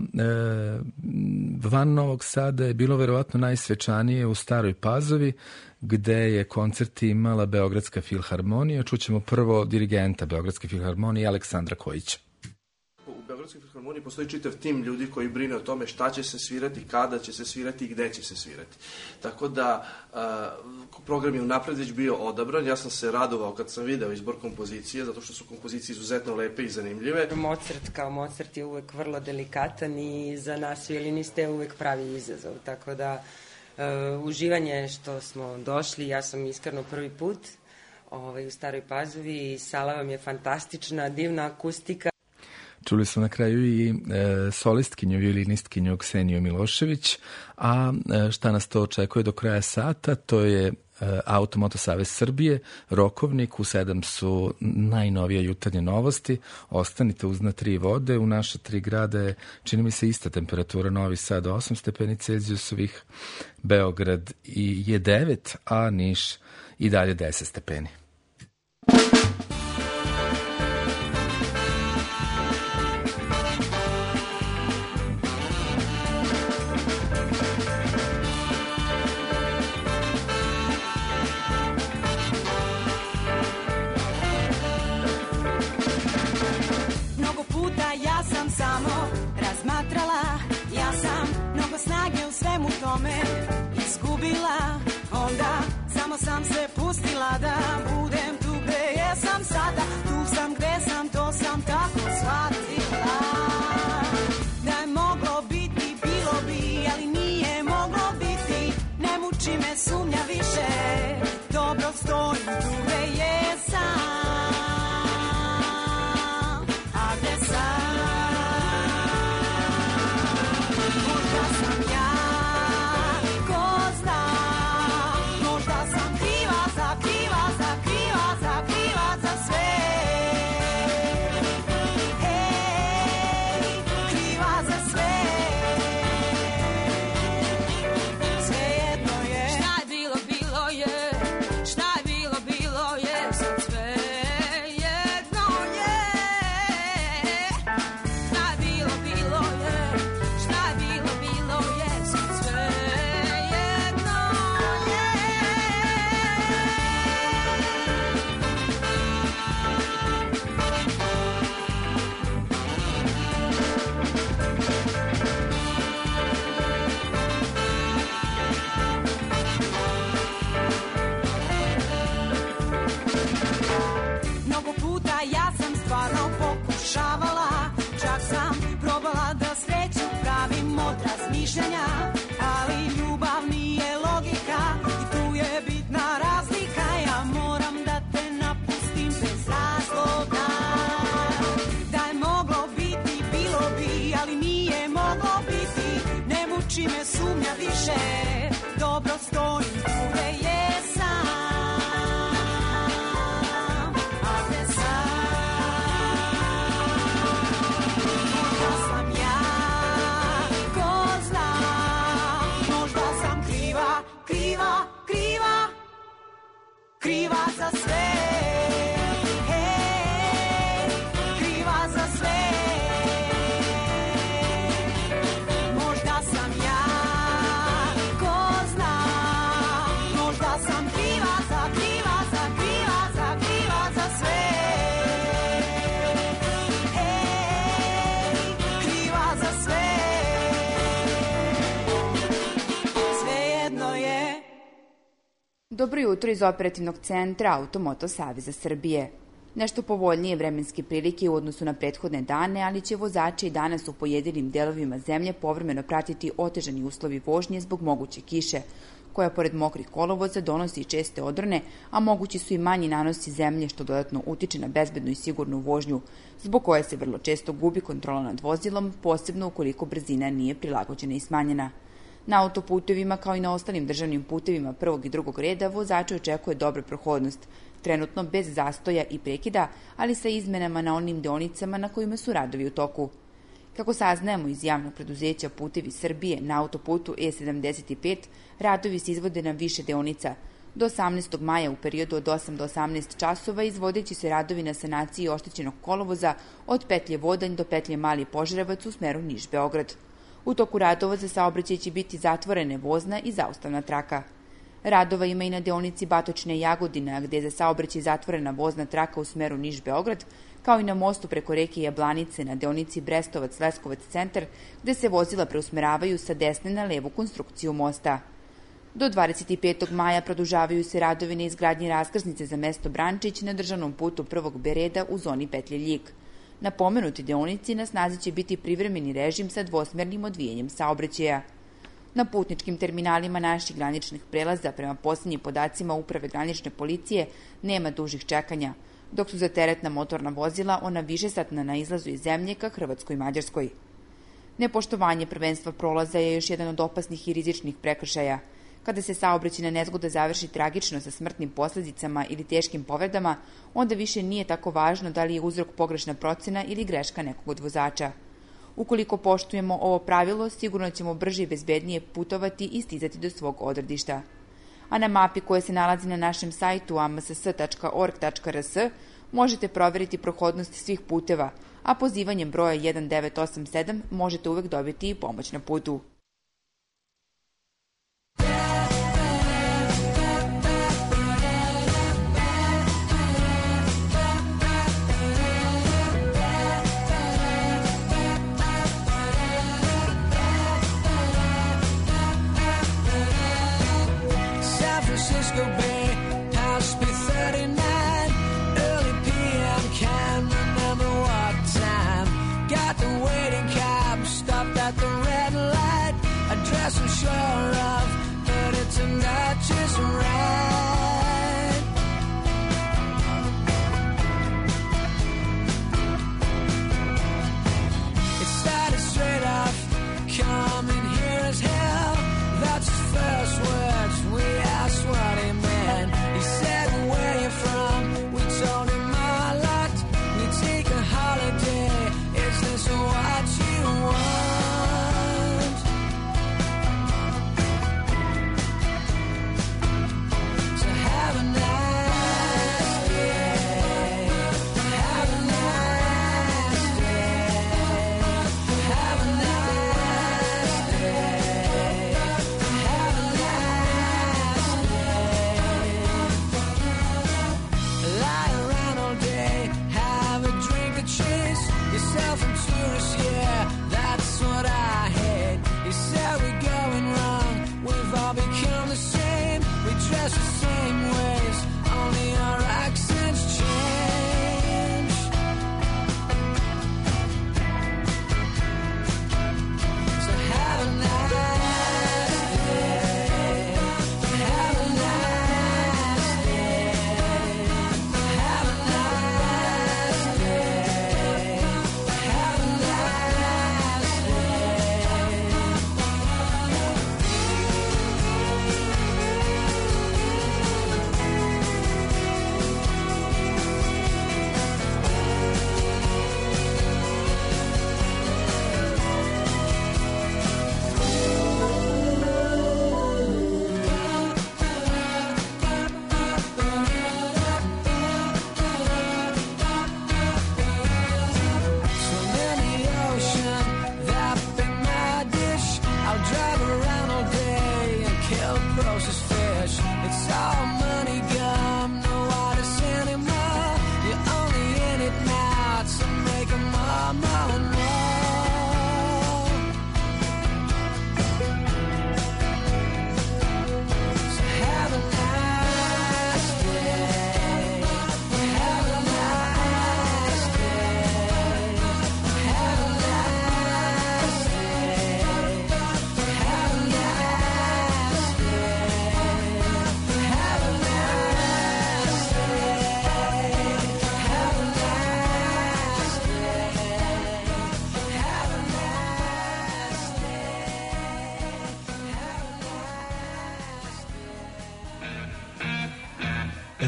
van Novog Sada je bilo verovatno najsvečanije u Staroj Pazovi, gde je koncert imala Beogradska filharmonija. Čućemo prvo dirigenta Beogradske filharmonije, Aleksandra Kojića. U Beogradskoj filharmoniji postoji čitav tim ljudi koji brine o tome šta će se svirati, kada će se svirati i gde će se svirati. Tako da program je unapred već bio odabran. Ja sam se radovao kad sam video izbor kompozicije, zato što su kompozicije izuzetno lepe i zanimljive. Mozart kao Mozart je uvek vrlo delikatan i za nas violiniste je uvek pravi izazov. Tako da uživanje što smo došli, ja sam iskreno prvi put u Staroj Pazovi i sala vam je fantastična, divna akustika. Čuli smo na kraju i solistkinju, violinistkinju Kseniju Milošević, a šta nas to očekuje do kraja sata, to je Automoto Savez Srbije, Rokovnik, u 7 su najnovije jutarnje novosti. Ostanite uz Na 3 vode, u naša 3 grada je, čini mi se, ista temperatura, Novi Sad 8 stepeni Celzijusovih, Beograd je 9, a Niš i dalje 10 stepeni. Izgubila, onda samo sam se pustila da budem tu gde jesam sada. Tu sam gde sam, to sam tako shvatila. Da je moglo biti, bilo bi, ali nije moglo biti. Ne muči me sumnja više, dobro stojim tu gde jesam. Dobro jutro iz operativnog centra Automoto Saveza Srbije. Nešto povoljnije vremenske prilike u odnosu na prethodne dane, ali će vozači i danas u pojedinim delovima zemlje povremeno pratiti otežani uslovi vožnje zbog moguće kiše, koja pored mokrih kolovoza donosi i česte odrone, a mogući su i manji nanosi zemlje što dodatno utiče na bezbednu i sigurnu vožnju, zbog koje se vrlo često gubi kontrola nad vozilom, posebno ukoliko brzina nije prilagođena i smanjena. Na autoputevima kao i na ostalim državnim putevima prvog i drugog reda vozače očekuje dobra prohodnost, trenutno bez zastoja i prekida, ali sa izmenama na onim deonicama na kojima su radovi u toku. Kako saznajemo iz javnog preduzeća Putevi Srbije, na autoputu E75 radovi se izvode na više deonica. Do 18. maja u periodu od 8 do 18 časova izvodeći se radovi na sanaciji oštećenog kolovoza od petlje Vodanj do petlje Mali Požarevac u smeru Niš-Beograd. U toku radova za saobraćaj će biti zatvorene vozna i zaustavna traka. Radova ima i na deonici Batočne Jagodina, gde je za saobraćaj zatvorena vozna traka u smeru Niš-Beograd, kao i na mostu preko reke Jablanice na deonici Brestovac-Leskovac centar, gde se vozila preusmeravaju sa desne na levu konstrukciju mosta. Do 25. maja produžavaju se radovi na izgradnji raskrsnice za mesto Brančić na državnom putu prvog B reda u zoni petlje Ljig. Na pomenuti deonici na snazi će biti privremeni režim sa dvosmernim odvijanjem saobraćaja. Na putničkim terminalima naših graničnih prelaza, prema poslednjim podacima Uprave granične policije, nema dužih čekanja, dok su za teretna motorna vozila ona višesatna na izlazu iz zemlje ka Hrvatskoj i Mađarskoj. Nepoštovanje prvenstva prolaza je još jedan od opasnih i rizičnih prekršaja. Kada se saobraćajna nezgoda završi tragično sa smrtnim posledicama ili teškim povredama, onda više nije tako važno da li je uzrok pogrešna procena ili greška nekog od vozača. Ukoliko poštujemo ovo pravilo, sigurno ćemo brže i bezbednije putovati i stizati do svog odredišta. A na mapi koja se nalazi na našem sajtu amss.org.rs možete proveriti prohodnost svih puteva, a pozivanjem broja 1987 možete uvek dobiti i pomoć na putu. Francisco Bay, house be 39, early PM, can't remember what time. Got the waiting cab, stopped at the red light.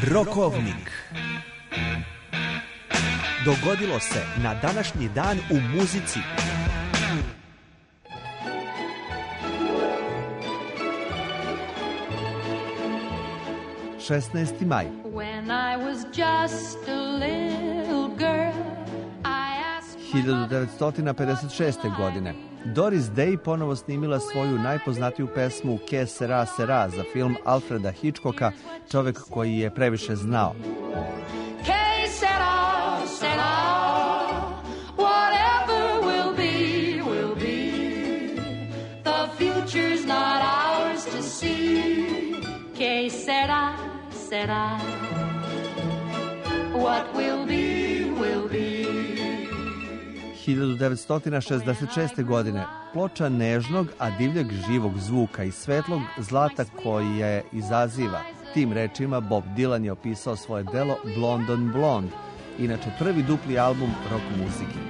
Rokovnik. Dogodilo se na današnji dan u muzici. 16. maj. When I was just a little girl, I asked 1956. godine. Doris Day ponovo snimila svoju najpoznatiju pesmu Que sera sera za film Alfreda Hitchcocka, Čovek koji je previše znao. Que sera sera, whatever will be, will be. The future's not ours to see. Que sera sera, what will be, will be. 1966. godine ploča nežnog, a divljeg živog zvuka i svetlog zlata koje izaziva. Tim rečima Bob Dylan je opisao svoje delo Blonde on Blonde, inače prvi dupli album rock muzike.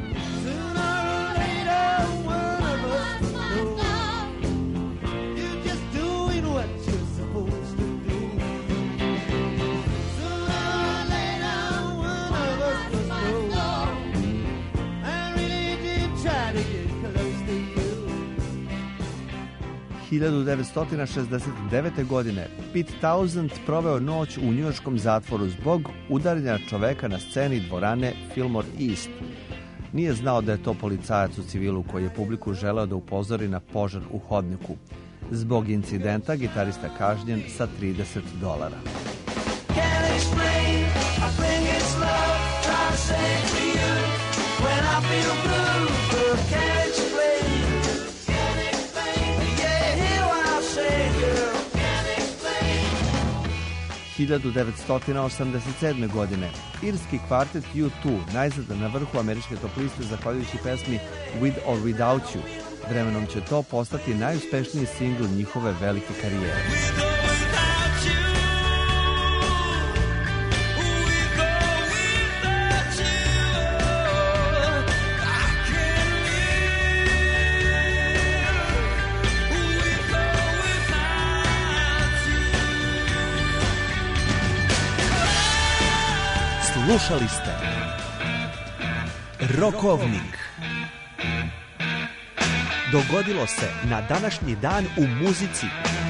– 1969. godine Pete Townshend proveo noć u njujorškom zatvoru zbog udaranja čoveka na sceni dvorane Fillmore East. Nije znao da je to policajac u civilu koji je publiku želeo da upozori na požar u hodniku. Zbog incidenta gitarista kažnjen sa $30. – 1987. godine irski kvartet U2 najzad na vrhu američke top liste zahvaljujući pesmi With or Without You. Vremenom će to postati najuspešniji singl njihove velike karijere. Slušali ste Rokovnik. Dogodilo se na današnji dan u muzici.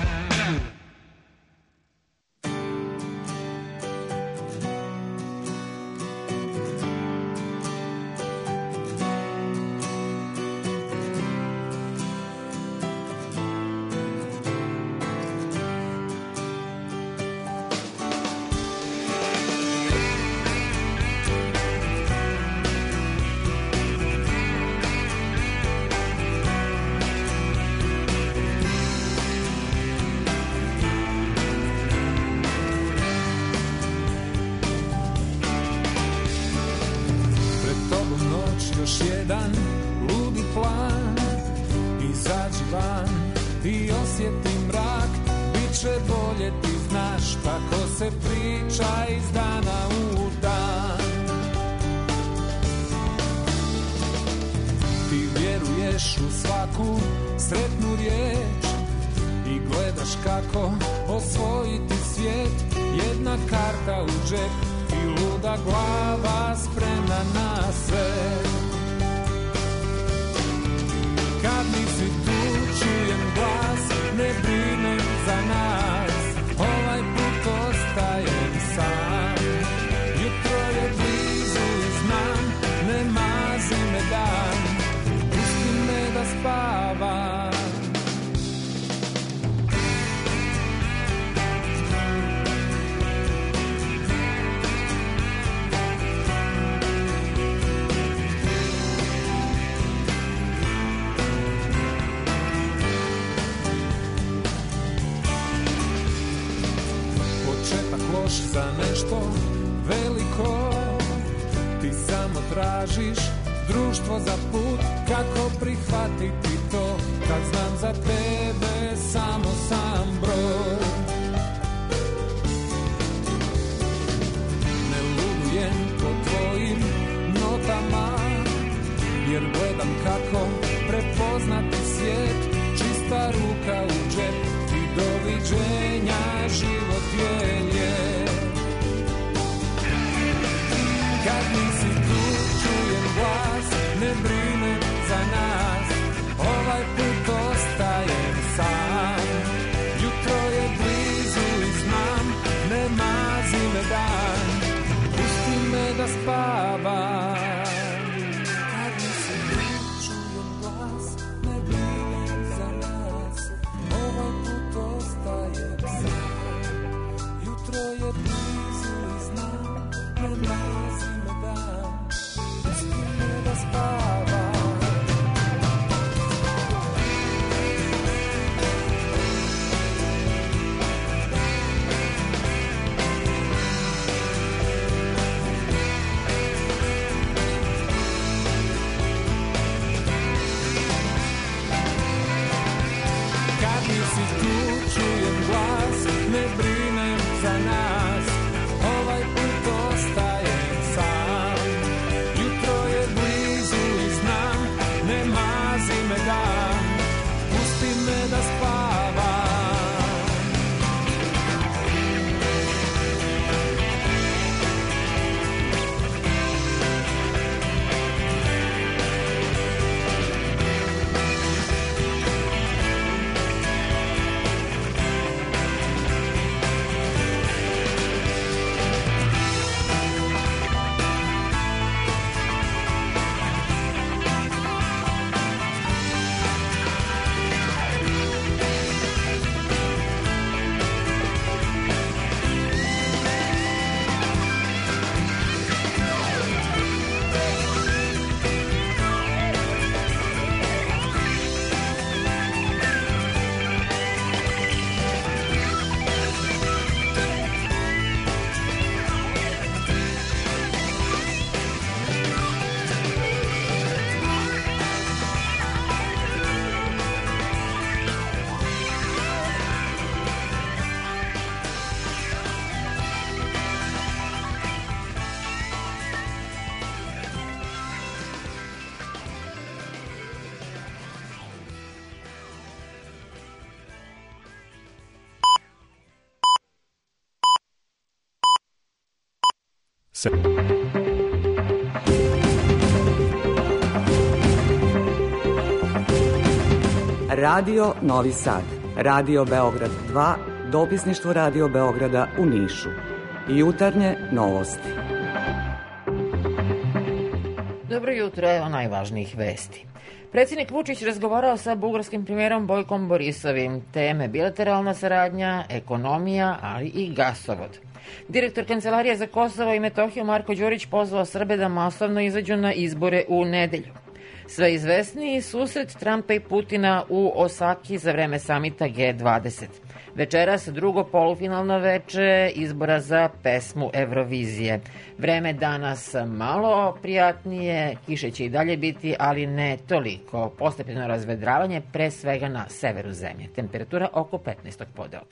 Za nešto veliko ti samo tražiš društvo za put, kako prihvatiti to kad znam za tebe samo sam broj. Ne ludujem po tvojim notama, jer gledam kako prepoznati svijet, čista ruka u džep i doviđenja, život je lijep. Radio Novi Sad, Radio Beograd 2, dopisništvo Radio Beograda u Nišu. Jutarnje novosti. Dobro jutro, evo najvažnijih vesti. Predsjednik Vučić razgovarao sa bugarskim premijerom Bojkom Borisovim. Teme bilateralna saradnja, ekonomija, ali i gasovod. Direktor Kancelarije za Kosovo i Metohiju Marko Đurić pozvao Srbe da masovno izađu na izbore u nedelju. Sve izvesniji susret Trumpa i Putina u Osaki za vreme samita G20. Večeras drugo polufinalno veče izbora za pesmu Eurovizije. Vreme danas malo prijatnije, kiše će i dalje biti, ali ne toliko. Postepeno razvedravanje, pre svega na severu zemlje. Temperatura oko 15. podelka.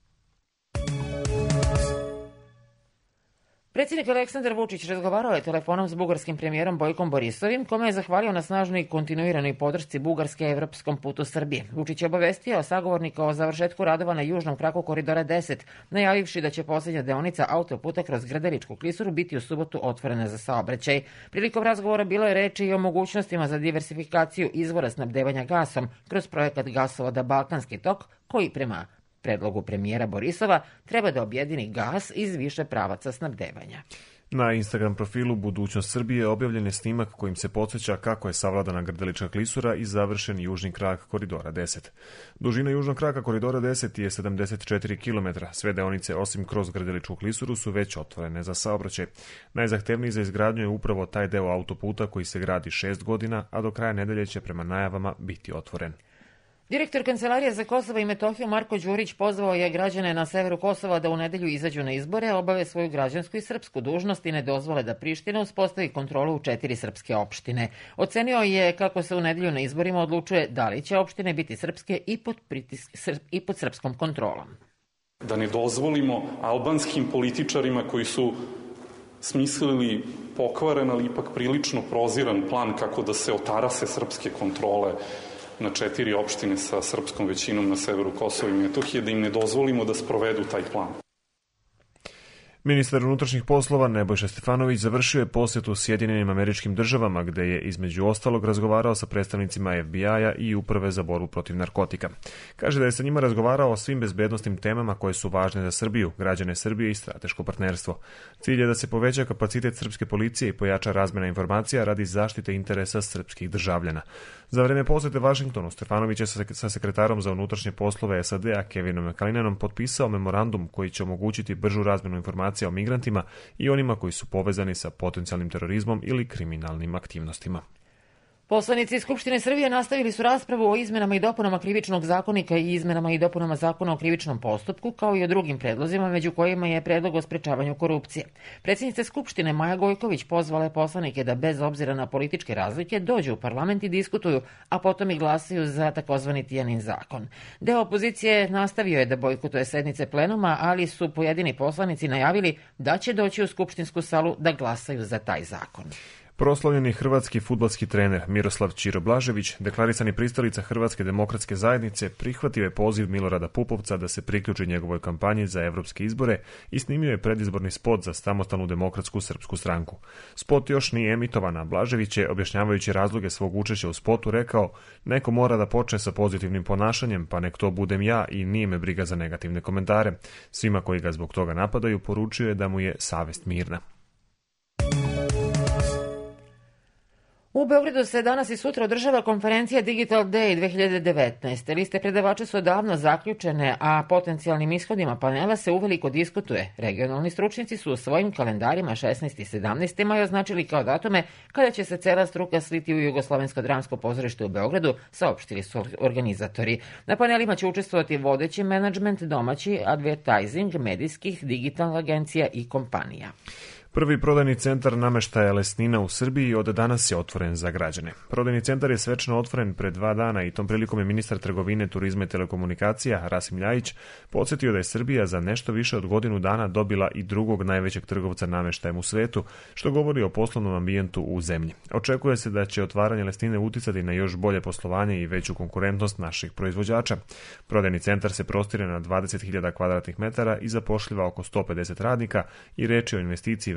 Predsjednik Aleksandar Vučić razgovarao je telefonom s bugarskim premijerom Bojkom Borisovim, kome je zahvalio na snažnoj i kontinuiranoj podršci Bugarske evropskom putu Srbije. Vučić je obavestio sagovornika o završetku radova na južnom kraku koridora 10, najavivši da će posljednja deonica autoputa kroz Grdeličku klisuru biti u subotu otvorena za saobraćaj. Prilikom razgovora bilo je reči i o mogućnostima za diversifikaciju izvora snabdevanja gasom kroz projekat gasovoda Balkanski tok, koji prema predlogu premijera Borisova treba da objedini gas iz više pravaca snabdevanja. Na Instagram profilu Budućnost Srbije objavljen je snimak kojim se podsjeća kako je savladana Grdelička klisura i završen južni krak koridora 10. Dužina južnog kraka koridora 10 je 74 km. Sve deonice osim kroz Grdeličku klisuru su već otvorene za saobraćaj. Najzahtevniji za izgradnju je upravo taj deo autoputa koji se gradi 6 godina, a do kraja nedelje će prema najavama biti otvoren. Direktor Kancelarije za Kosovo i Metohiju Marko Đurić pozvao je građane na severu Kosova da u nedelju izađu na izbore, obave svoju građansku i srpsku dužnost i ne dozvole da Priština uspostavi kontrolu u 4 srpske opštine. Ocenio je kako se u nedelju na izborima odlučuje da li će opštine biti srpske i pod srpskom kontrolom. Da ne dozvolimo albanskim političarima koji su smislili pokvaren, ali ipak prilično proziran plan kako da se otarase srpske kontrole na 4 opštine sa srpskom većinom na severu Kosova i Metohije, da im ne dozvolimo da sprovedu taj plan. Ministar unutrašnjih poslova Nebojša Stefanović završio je posjetu Sjedinjenim Američkim Državama, gde je između ostalog razgovarao sa predstavnicima FBI-a i Uprave za borbu protiv narkotika. Kaže da je sa njima razgovarao o svim bezbednosnim temama koje su važne za Srbiju, građane Srbije i strateško partnerstvo. Cilj je da se poveća kapacitet srpske policije i pojača razmjena informacija radi zaštite interesa srpskih državljana. Za vreme posete Vašingtonu, Stefanović je sa sekretarom za unutrašnje poslove SAD-a Kevinom McAllinenom potpisao memorandum koji će omogućiti bržu razmjenu informacija o migrantima i onima koji su povezani sa potencijalnim terorizmom ili kriminalnim aktivnostima. Poslanici Skupštine Srbije nastavili su raspravu o izmenama i dopunama Krivičnog zakonika i izmenama i dopunama Zakona o krivičnom postupku, kao i o drugim predlozima, među kojima je predlog o sprečavanju korupcije. Predsjednica Skupštine Maja Gojković pozvala je poslanike da bez obzira na političke razlike dođu u parlament i diskutuju, a potom i glasaju za takozvani Tijanin zakon. Deo opozicije nastavio je da bojkotuje sednice plenuma, ali su pojedini poslanici najavili da će doći u skupštinsku salu da glasaju za taj zakon. Proslavljeni hrvatski fudbalski trener Miroslav Ćiro Blažević, deklarisani pristalica Hrvatske demokratske zajednice, prihvatio je poziv Milorada Pupovca da se priključi njegovoj kampanji za evropske izbore i snimio je predizborni spot za samostalnu demokratsku srpsku stranku. Spot još nije emitovan, a Blažević je, objašnjavajući razloge svog učešća u spotu, rekao: "Neko mora da počne sa pozitivnim ponašanjem, pa nek to budem ja i nije me briga za negativne komentare." Svima koji ga zbog toga napadaju poručio je da mu je savest mirna. U Beogradu se danas i sutra održava konferencija Digital Day 2019. Liste predavača su odavno zaključene, a potencijalnim ishodima panela se uveliko diskutuje. Regionalni stručnici su u svojim kalendarima 16. i 17. maj označili kao datume kada će se cela struka sliti u Jugoslovensko dramsko pozorište u Beogradu, saopštili su organizatori. Na panelima će učestvovati vodeći menadžment, domaći advertising, medijskih, digitalnih agencija i kompanija. Prvi prodajni centar nameštaja Lesnina u Srbiji od danas je otvoren za građane. Prodajni centar je svečano otvoren pre 2 dana i tom prilikom je ministar trgovine, turizma i telekomunikacija Rasim Ljajić podsjetio da je Srbija za nešto više od godinu dana dobila i drugog najvećeg trgovca nameštajem u svetu, što govori o poslovnom ambijentu u zemlji. Očekuje se da će otvaranje Lesnine uticati na još bolje poslovanje i veću konkurentnost naših proizvođača. Prodajni centar se prostire na 20.000 kvadratnih metara i zapošljiva oko 150 radnika i reč je o investiciji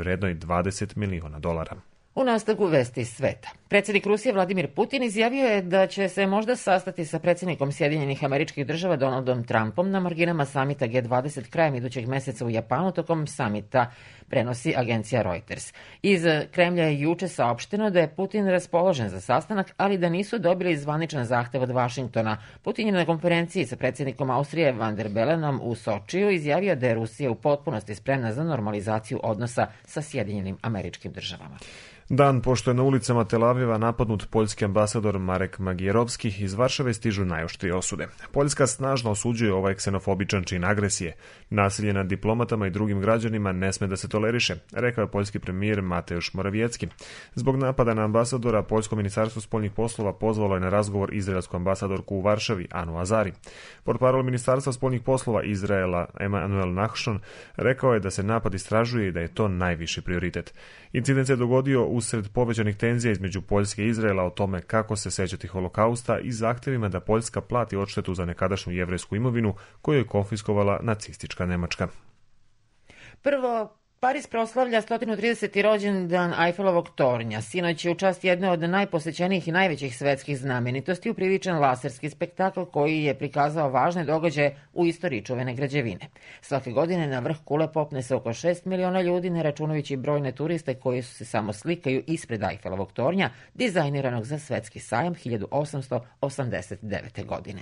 vrednoj $20 miliona. U nastavku vesti iz sveta. Predsjednik Rusije Vladimir Putin izjavio je da će se možda sastati sa predsjednikom Sjedinjenih Američkih Država Donaldom Trumpom na marginama samita G20 krajem idućeg meseca u Japanu tokom samita, prenosi agencija Reuters. Iz Kremlja je juče saopšteno da je Putin raspoložen za sastanak, ali da nisu dobili zvaničan zahtev od Vašingtona. Putin je na konferenciji sa predsjednikom Austrije Van der Belenom u Sočiju izjavio da je Rusija u potpunosti spremna za normalizaciju odnosa sa Sjedinjenim Američkim Državama. Dan pošto je na ulicama Tel Aviva napadnut poljski ambasador Marek Magierovski, iz Varšave stižu najoštrije osude. Poljska snažno osuđuje ovaj ksenofobičan čin agresije. Nasilje nad diplomatama i drugim građanima ne sme da se toleriše, rekao je poljski premijer Mateusz Morawiecki. Zbog napada na ambasadora, Poljsko ministarstvo spoljnih poslova pozvalo je na razgovor izraelsku ambasadorku u Varšavi, Anu Azari. Portparol ministarstva spoljnih poslova Izraela, Emanuel Nahshon, rekao je da se napad istražuje i da je to najviši prioritet. Incident se dogodio usred povećanih tenzija između Poljske i Izraela o tome kako se sećati holokausta i zahtevima da Poljska plati odštetu za nekadašnju jevrejsku imovinu koju je konfiskovala nacistička Nemačka. Prvo, Pariz proslavlja 130. rođendan Eiffelovog tornja. Sinoć je u čast jedne od najposećenijih i najvećih svetskih znamenitosti upriličen laserski spektakl koji je prikazao važne događaje u istoriji čuvene građevine. Svake godine na vrh kule popne se oko 6 miliona ljudi, ne računajući brojne turiste koji se samo slikaju ispred Eiffelovog tornja, dizajniranog za svetski sajam 1889. godine.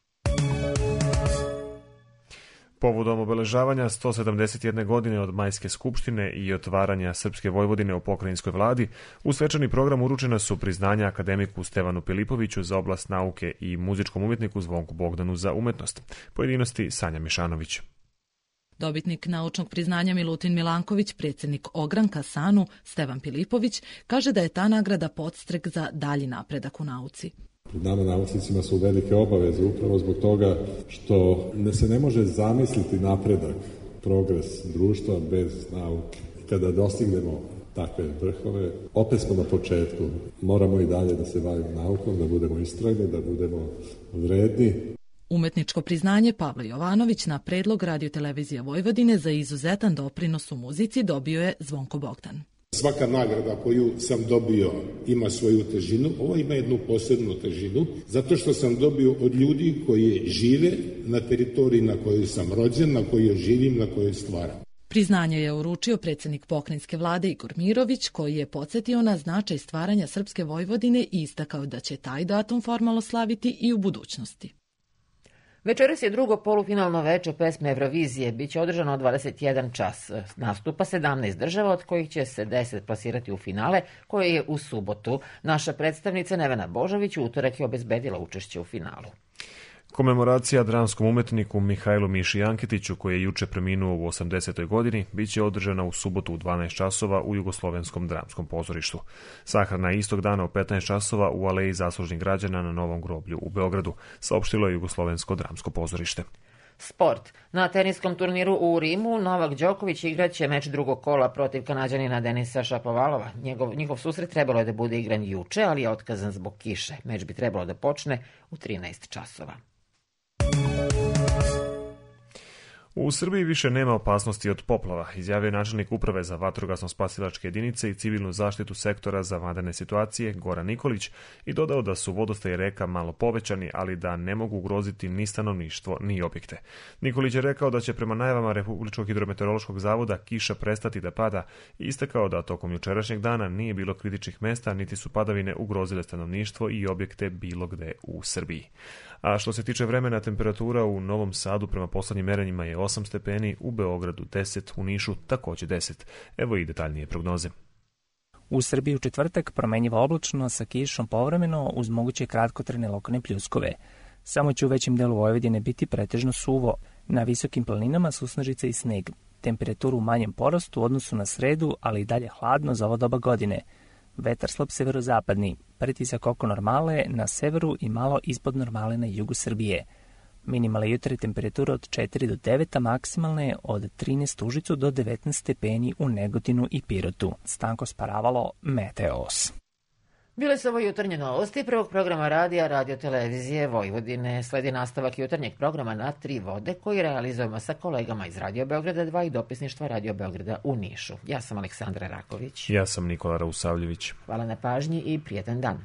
Povodom obeležavanja 171 godine od Majske skupštine i otvaranja Srpske Vojvodine u pokrajinskoj vladi, u svečani program uručena su priznanja akademiku Stevanu Pilipoviću za oblast nauke i muzičkom umjetniku Zvonku Bogdanu za umetnost. Pojedinosti Sanja Mišanović. Dobitnik naučnog priznanja Milutin Milanković, predsjednik Ogranka SANU Stevan Pilipović, kaže da je ta nagrada podstrek za dalji napredak u nauci. Pred nama naučnicima su velike obaveze upravo zbog toga što se ne može zamisliti napredak, progres društva bez nauke. Kada dostignemo takve vrhove, opet smo na početku. Moramo i dalje da se bavimo naukom, da budemo istrajni, da budemo vredni. Umetničko priznanje Pavle Jovanović na predlog Radio-televizije Vojvodine za izuzetan doprinos u muzici dobio je Zvonko Bogdan. Svaka nagrada koju sam dobio ima svoju težinu, ovo ima jednu posebnu težinu, zato što sam dobio od ljudi koji žive na teritoriji na kojoj sam rođen, na kojoj živim, na kojoj stvaram. Priznanje je uručio predsjednik pokrajinske vlade Igor Mirović, koji je podsjetio na značaj stvaranja Srpske Vojvodine i istakao da će taj datum formalno slaviti i u budućnosti. Večeras je drugo polufinalno veče pesme Eurovizije. Biće održano 21 čas. Nastupa 17 država, od kojih će se 10 plasirati u finale, koje je u subotu. Naša predstavnica Nevena Božović u utorak je obezbedila učešće u finalu. Komemoracija dramskom umetniku Mihajlu Miši Anketiću, koji je juče preminuo u 80. godini, biće održana u subotu u 12 časova u Jugoslovenskom dramskom pozorištu. Sahrana je istog dana u 15 časova u Aleji zaslužnih građana na Novom groblju u Beogradu, saopštilo je Jugoslovensko dramsko pozorište. Sport. Na teniskom turniru u Rimu Novak Đoković igraće meč drugog kola protiv Kanađanina Denisa Šapovalova. Njihov susret trebalo je da bude igran juče, ali je otkazan zbog kiše. Meč bi trebalo da počne u 13 časova. U Srbiji više nema opasnosti od poplava, izjavio je načelnik uprave za vatrogasno-spasilačke jedinice i civilnu zaštitu sektora za vanredne situacije Goran Nikolić i dodao da su vodostaji reka malo povećani, ali da ne mogu ugroziti ni stanovništvo ni objekte. Nikolić je rekao da će prema najavama Republičkog hidrometeorološkog zavoda kiša prestati da pada i istakao da tokom jučerašnjeg dana nije bilo kritičnih mesta, niti su padavine ugrozile stanovništvo i objekte bilo gde u Srbiji. A što se tiče vremena, temperatura u Novom Sadu prema poslednjim merenjima je 8 stepeni, u Beogradu 10, u Nišu takođe 10. Evo i detaljnije prognoze. U Srbiji u četvrtak promenjivo oblačno sa kišom povremeno uz moguće kratkotrajne lokalne pljuskove. Samo će u većem delu Vojvodine biti pretežno suvo. Na visokim planinama susnežica i sneg. Temperaturu u manjem porastu u odnosu na sredu, ali i dalje hladno za ovo doba godine. Vetar slab severozapadni, pritisak oko normale na severu i malo ispod normale na jugu Srbije. Minimalne jutarnje temperature od 4 do 9, a maksimalne od 13 u Užicu do 19 stepeni u Negotinu i Pirotu. Stanko Sparavalo, Meteos. Bile su ovo jutarnje novosti prvog programa radija Radio Televizije Vojvodine. Sledi nastavak jutarnjeg programa Na tri vode koji realizujemo sa kolegama iz Radio Beograda 2 i dopisništva Radio Beograda u Nišu. Ja sam Aleksandra Raković. Ja sam Nikola Rausavljević. Hvala na pažnji i prijetan dan.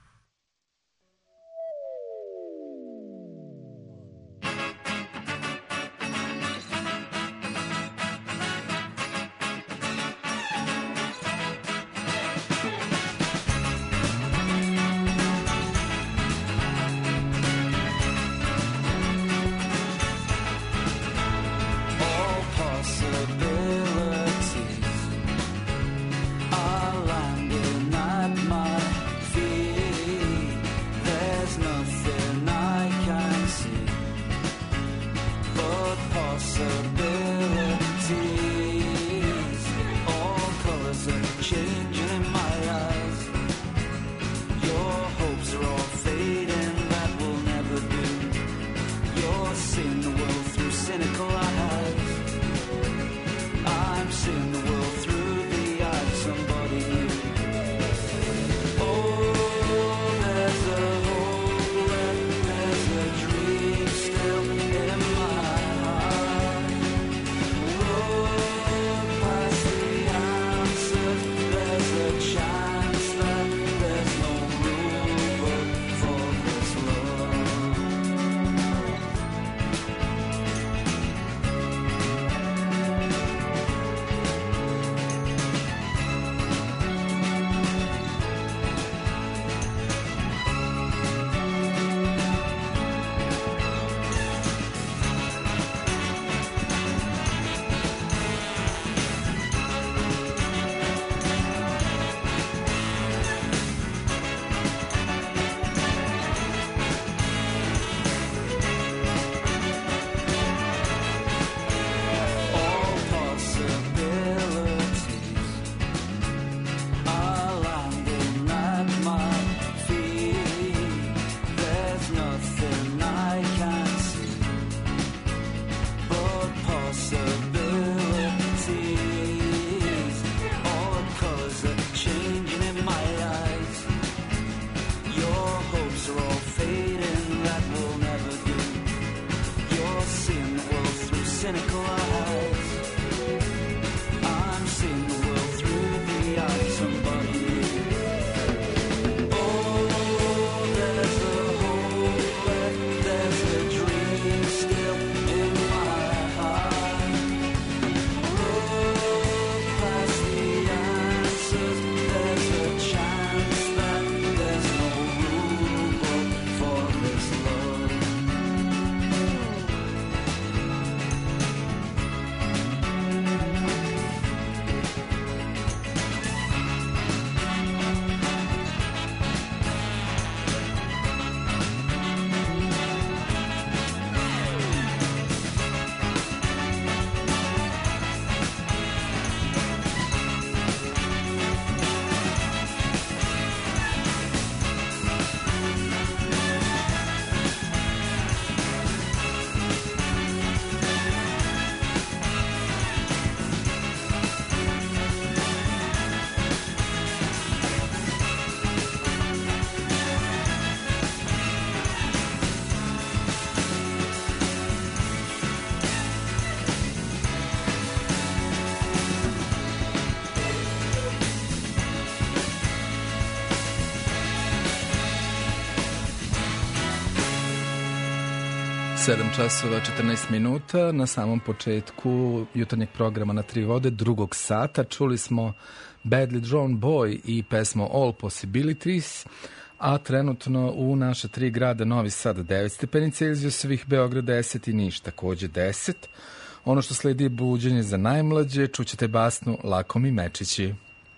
Sedam časova 14 minuta na samom početku jutarnjeg programa Na tri vode drugog sata čuli smo Badly Drawn Boy i pesmo All Possibilities, a trenutno u naša tri grada Novi Sad 9 stepeni Celzijusovih, Beograd 10 i Niš takođe 10. Ono što sledi je buđenje za najmlađe, čućete basnu Lakomi mečići.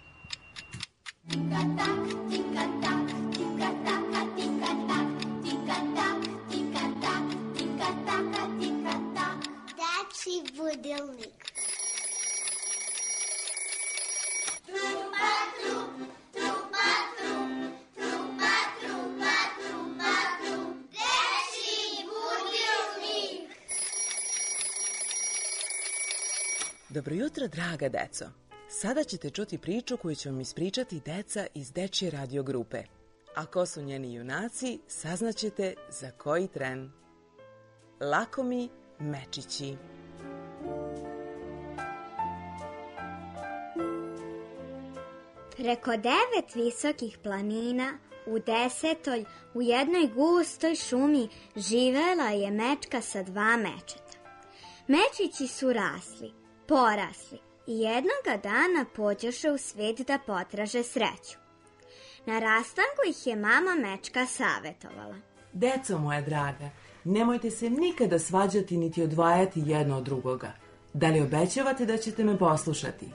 Budilnik. Dobro jutro, draga deco. sada ćete čuti priču koju će vam ispričati deca iz dečje radio grupe. A ko su njeni junaci, saznaćete za koji tren. Lakomi mečići. Preko 9 visokih planina, u 10. u jednoj gustoj šumi živela je mečka sa 2 mečeta. Mečići su rasli, porasli i jednoga dana pođoše u svet da potraže sreću. Na rastanku ih je mama mečka savjetovala. Deco moja draga, nemojte se nikada svađati niti odvajati jedno od drugoga. Da li obećavate da ćete me poslušati?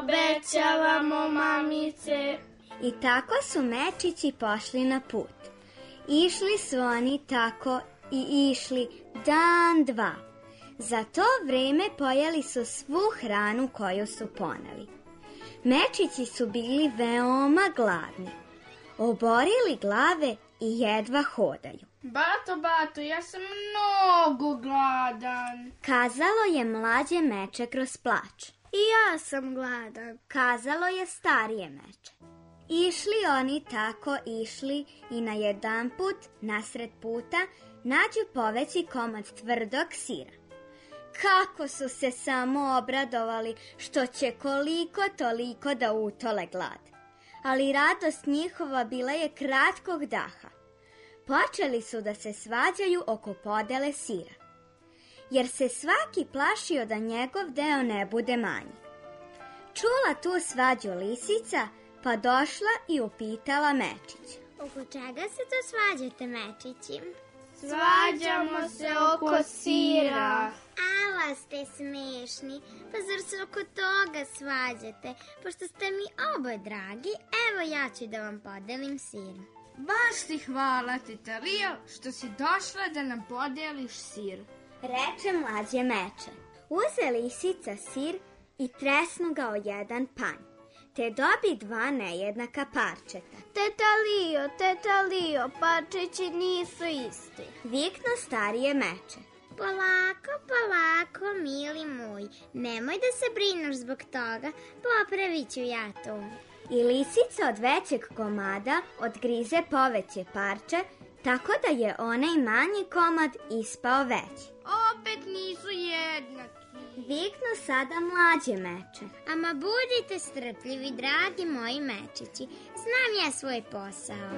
Obećavamo, mamice. I tako su mečići pošli na put. Išli su oni tako i išli dan, 2. Za to vreme pojeli su svu hranu koju su poneli. Mečići su bili veoma gladni. Oborili glave i jedva hodaju. Bato, ja sam mnogo gladan. Kazalo je mlađe meče kroz plač. I ja sam gladan. Kazalo je starije meče. Išli oni tako išli i na jedan put, nasred puta, nađu poveći komad tvrdog sira. Kako su se samo obradovali što će koliko toliko da utole glad. Ali radost njihova bila je kratkog daha. Počeli su da se svađaju oko podele sira, jer se svaki plašio da njegov deo ne bude manji. Čula tu svađu lisica, pa došla i upitala mečića. Oko čega se to svađate, mečići? Svađamo se oko sira. Ala ste smešni, pa zar se oko toga svađate? Pošto ste mi oboje dragi, evo ja ću da vam podelim sir. Baš ti hvala, teta Rio, što si došla da nam podeliš sir. Reče mlađe meče. Uze lisica sir i tresnu ga o jedan panj, te dobi 2 nejednaka parčeta. Teta Lio, parčeći nisu isti. Viknu starije meče. Polako, mili moj, nemoj da se brinuš zbog toga, popravit ću ja to. I lisica od većeg komada odgrize poveće parče, tako da je onaj manji komad ispao veći. Opet nisu jednaki. Viknu sada mlađe meče. Ama budite strpljivi, dragi moji mečići, znam ja svoj posao.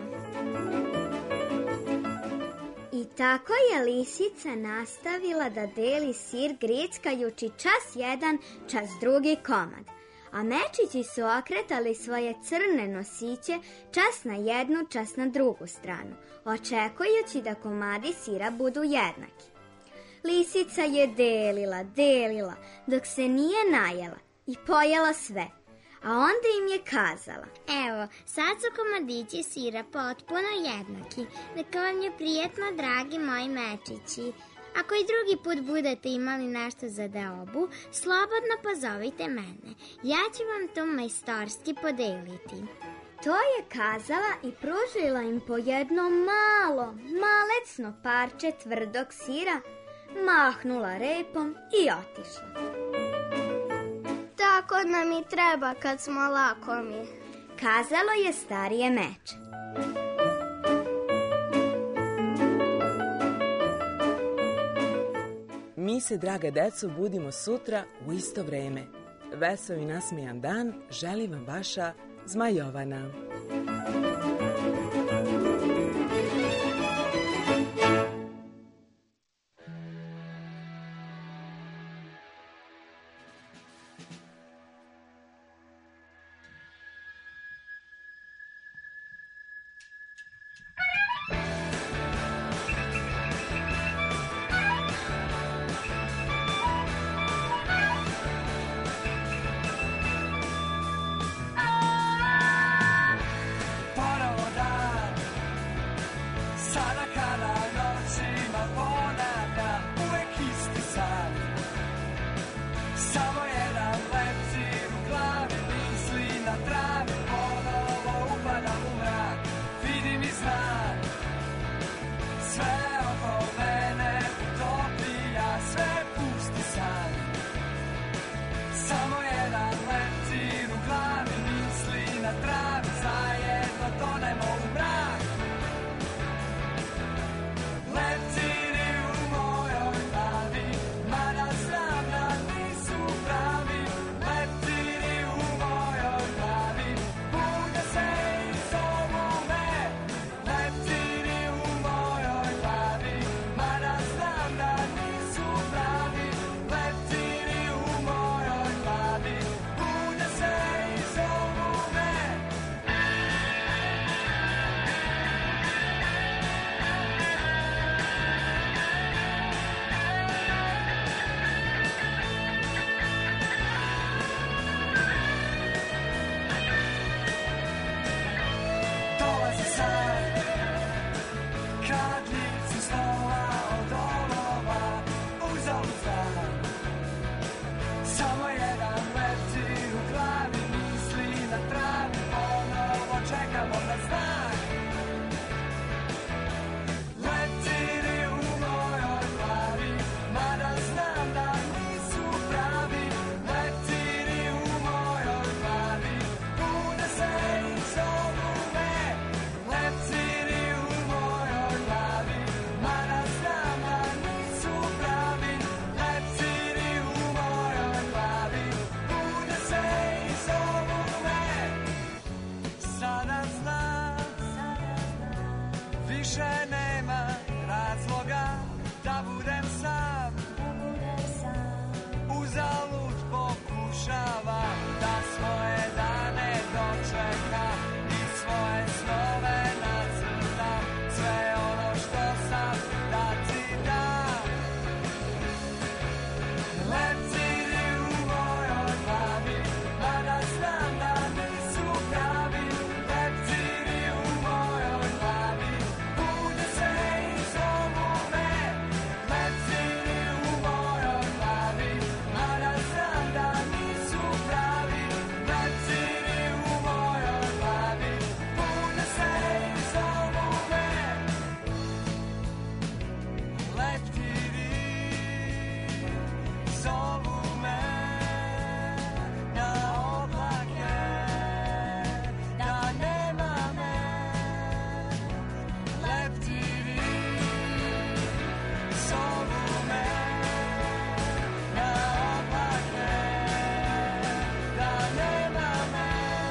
I tako je lisica nastavila da deli sir grickajući čas jedan, čas drugi komad. A mečići su okretali svoje crne nosiće čas na jednu, čas na drugu stranu, očekujući da komadi sira budu jednaki. Lisica je delila, dok se nije najela i pojela sve, a onda im je kazala. Evo, sad su komadići sira potpuno jednaki, neka vam je prijetno, dragi moji mečići. Ako i drugi put budete imali nešto za deobu, slobodno pozovite mene. Ja ću vam to majstorski podeliti. To je kazala i pružila im po jedno malecno parče tvrdog sira, mahnula repom i otišla. Tako nam i treba kad smo lakomi, kazalo je starije meče. Mi se, draga deco, budimo sutra u isto vreme. Veseo i nasmejan dan želi vam vaša Zmajovana. Put on Kadlici stola od olova, uzalud znam. Samo jedan leti u glavi, misli na travi, ponovo čekamo na znak. Leptiri u mojoj glavi, mada znam da nisu pravi. Leptiri u mojoj glavi, bude se i zovu me. Leptiri u mojoj glavi, mada znam da nisu pravi. Leptiri u mojoj glavi, bude se i zovu me. Sada znam, više nema razloga da budem sam. Uzalud pokušavam da svoje dane dočekam i svoje snove nacrtam. Sve ono što sam da ti dam. Leptiri u mojoj glavi, mada znam da nisu pravi. Leptiri u mojoj glavi, bude se i zovu me. Leptiri u mojoj glavi, mada znam da nisu pravi. Leptiri u mojoj glavi, bude se i zovu me. Leptiri zovu me na oblake, da nema me. Leptiri zovu me na oblake, da nema me.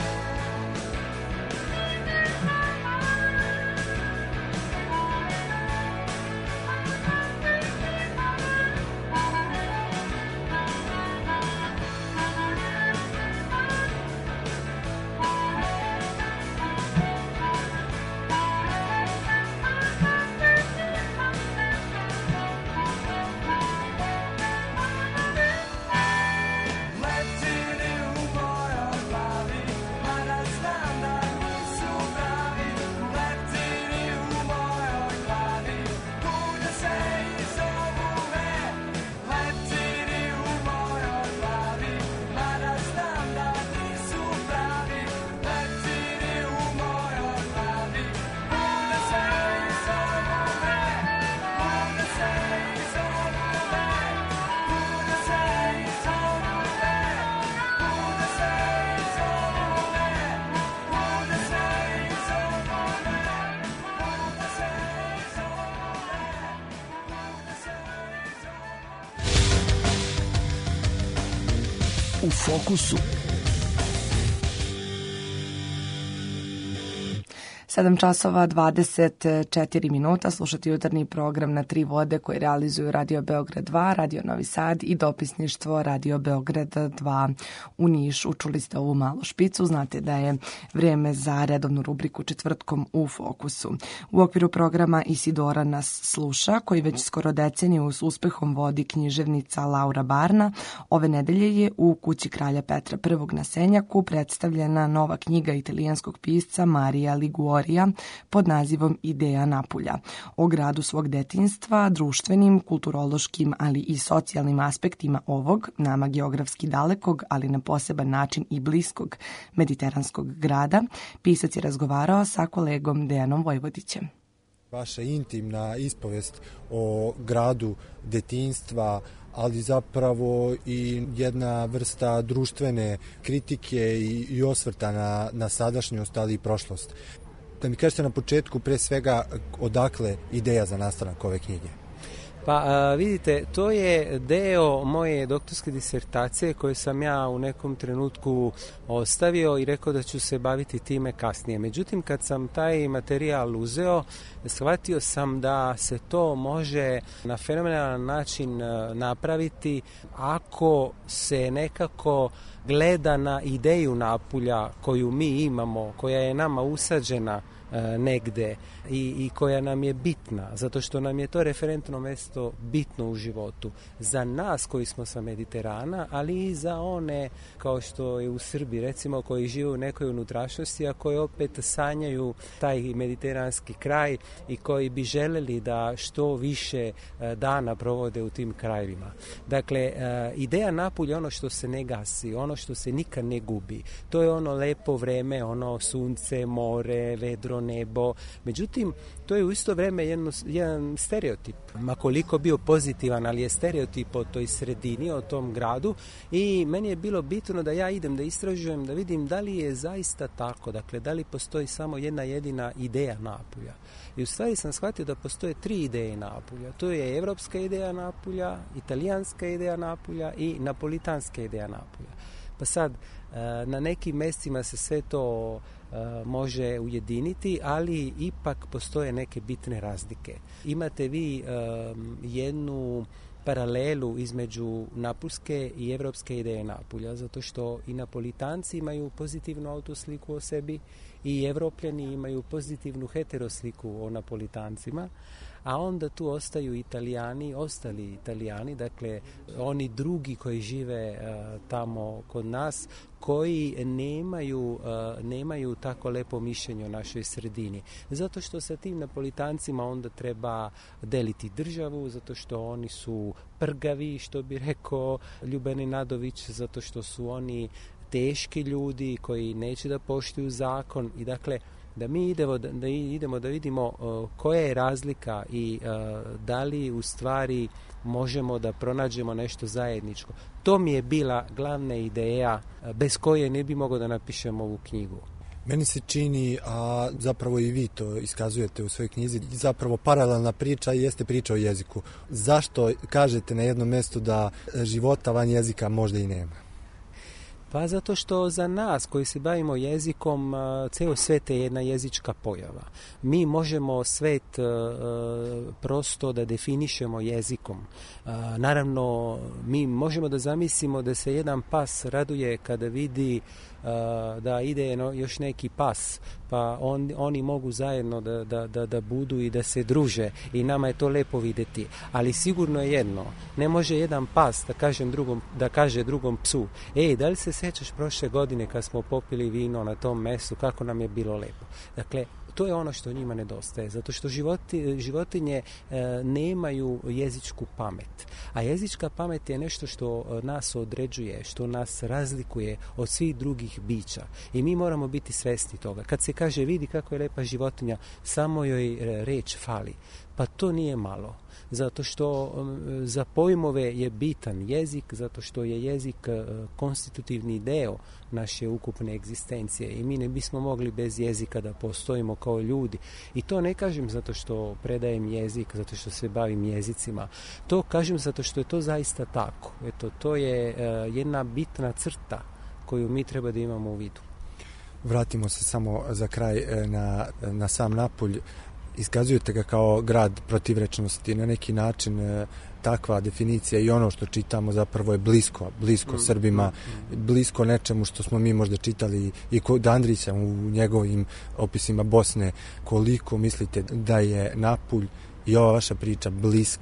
Leptiri u mojoj glavi, mada znam da nisu pravi. Leptiri u mojoj glavi, bude se i zovu me. Leptiri u mojoj glavi, mada znam da nisu pravi. Leptiri u mojoj glavi, bude se i zovu me. Bude se i zovu me. Bude se i zovu me. Bude se i zovu me. Bude se i zovu me. Bude se i zovu me. U fokusu. 7 časova 24 minuta, slušati jutarnji program na 3 vode koji realizuju Radio Beograd 2, Radio Novi Sad i dopisništvo Radio Beograd 2 u Nišu. Čuli ste ovu malu špicu, znate da je vrijeme za redovnu rubriku Četvrtkom u fokusu. U okviru programa Isidora nas sluša, koji već skoro deceniju s uspehom vodi književnica Laura Barna. Ove nedelje je u Kući kralja Petra I na Senjaku predstavljena nova knjiga italijanskog pisca Marija Liguori pod nazivom Ideja Napulja, o gradu svog detinjstva, društvenim, kulturološkim, ali i socijalnim aspektima ovog, nama geografski dalekog, ali na poseban način i bliskog mediteranskog grada. Pisac je razgovarao sa kolegom Dejanom Vojvodićem. Vaša intimna ispovest o gradu detinjstva, ali zapravo i jedna vrsta društvene kritike i osvrta na sadašnjost, ali i prošlost. Da mi kažete na početku, pre svega, odakle ideja za nastanak ove knjige? Pa vidite, to je deo moje doktorske disertacije koje sam ja u nekom trenutku ostavio i rekao da ću se baviti time kasnije. Međutim, kad sam taj materijal uzeo, shvatio sam da se to može na fenomenalan način napraviti ako se nekako gleda na ideju Napulja koju mi imamo, koja je nama usađena negde i koja nam je bitna, zato što nam je to referentno naprosto bitno u životu. Za nas koji smo sa Mediterana, ali i za one kao što je u Srbiji, recimo, koji žive u nekoj unutrašnjosti, a koji opet sanjaju taj mediteranski kraj i koji bi željeli da što više dana provode u tim krajevima. Dakle, ideja Napulja je ono što se ne gasi, ono što se nikad ne gubi. To je ono lepo vreme, ono sunce, more, vedro, nebo. Međutim, to je u isto vreme jedan stereotip. Ma koliko bio pozitivan, ali je stereotip o toj sredini, o tom gradu, i meni je bilo bitno da ja idem, da istražujem, da vidim da li je zaista tako, dakle, da li postoji samo jedna jedina ideja Napulja. I u stvari sam shvatio da postoje 3 ideje Napulja. To je evropska ideja Napulja, italijanska ideja Napulja i napolitanska ideja Napulja. Pa sad, na nekim mjestima se sve to može ujediniti, ali ipak postoje neke bitne razlike. Imate vi jednu paralelu između napulske i evropske ideje Napulja, zato što i Napolitanci imaju pozitivnu autosliku o sebi i Evropljani imaju pozitivnu heterosliku o Napolitancima, a onda tu ostaju ostali Italijani, dakle oni drugi koji žive tamo kod nas, koji nemaju tako lepo mišljenje o našoj sredini. Zato što sa tim Napolitancima onda treba deliti državu, zato što oni su prgavi, što bi rekao Ljuben Nenadović, zato što su oni teški ljudi koji neće da poštuju zakon, i dakle da mi idemo da vidimo koja je razlika i da li u stvari možemo da pronađemo nešto zajedničko. To mi je bila glavna ideja bez koje ne bi mogao da napišem ovu knjigu. Meni se čini, a zapravo i vi to iskazujete u svojoj knjizi, zapravo paralelna priča jeste priča o jeziku. Zašto kažete na jednom mjestu da života van jezika možda i nema? Pa zato što za nas koji se bavimo jezikom, ceo svet je jedna jezička pojava. Mi možemo svet prosto da definišemo jezikom. Naravno, mi možemo da zamislimo da se jedan pas raduje kada vidi da ide još neki pas, pa oni mogu zajedno da budu i da se druže, i nama je to lepo vidjeti. Ali sigurno je jedno, ne može jedan pas da kaže drugom psu: da li se sjećaš prošle godine kad smo popili vino na tom mesu, kako nam je bilo lepo. Dakle, to je ono što njima nedostaje, zato što životinje nemaju jezičku pamet. A jezička pamet je nešto što nas određuje, što nas razlikuje od svih drugih bića. I mi moramo biti svesni toga. Kad se kaže vidi kako je lepa životinja, samo joj reč fali. Pa to nije malo. Zato što za pojmove je bitan jezik, zato što je jezik konstitutivni deo naše ukupne egzistencije i mi ne bismo mogli bez jezika da postojimo kao ljudi. I to ne kažem zato što predajem jezik, zato što se bavim jezicima. To kažem zato što je to zaista tako. Eto, to je jedna bitna crta koju mi treba da imamo u vidu. Vratimo se samo za kraj na sam Napulj. Iskazujete ga kao grad protivrečnosti, na neki način takva definicija i ono što čitamo zapravo je blisko Srbima, blisko nečemu što smo mi možda čitali i kod Andrića u njegovim opisima Bosne. Koliko mislite da je Napulj i ova vaša priča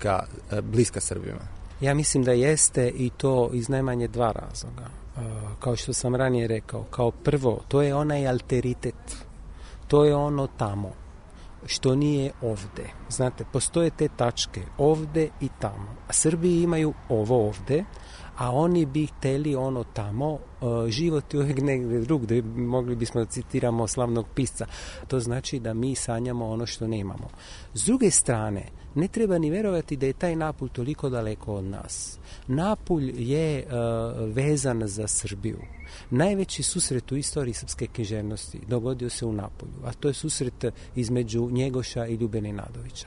bliska Srbima? Ja mislim da jeste, i to iz najmanje 2 razloga. Kao što sam ranije rekao, kao prvo, to je onaj alteritet, to je ono tamo što nije ovde. Znate, postoje te tačke ovde i tamo. A Srbi imaju ovo ovde, a oni bi hteli ono tamo. Život je uvijek negdje drugdje, mogli bismo da citiramo slavnog pisca. To znači da mi sanjamo ono što nemamo. S druge strane, ne treba ni verovati da je taj Napulj toliko daleko od nas. Napulj je vezan za Srbiju. Najveći susret u istoriji srpske književnosti dogodio se u Napulju, a to je susret između Njegoša i Ljubene Nenadovića.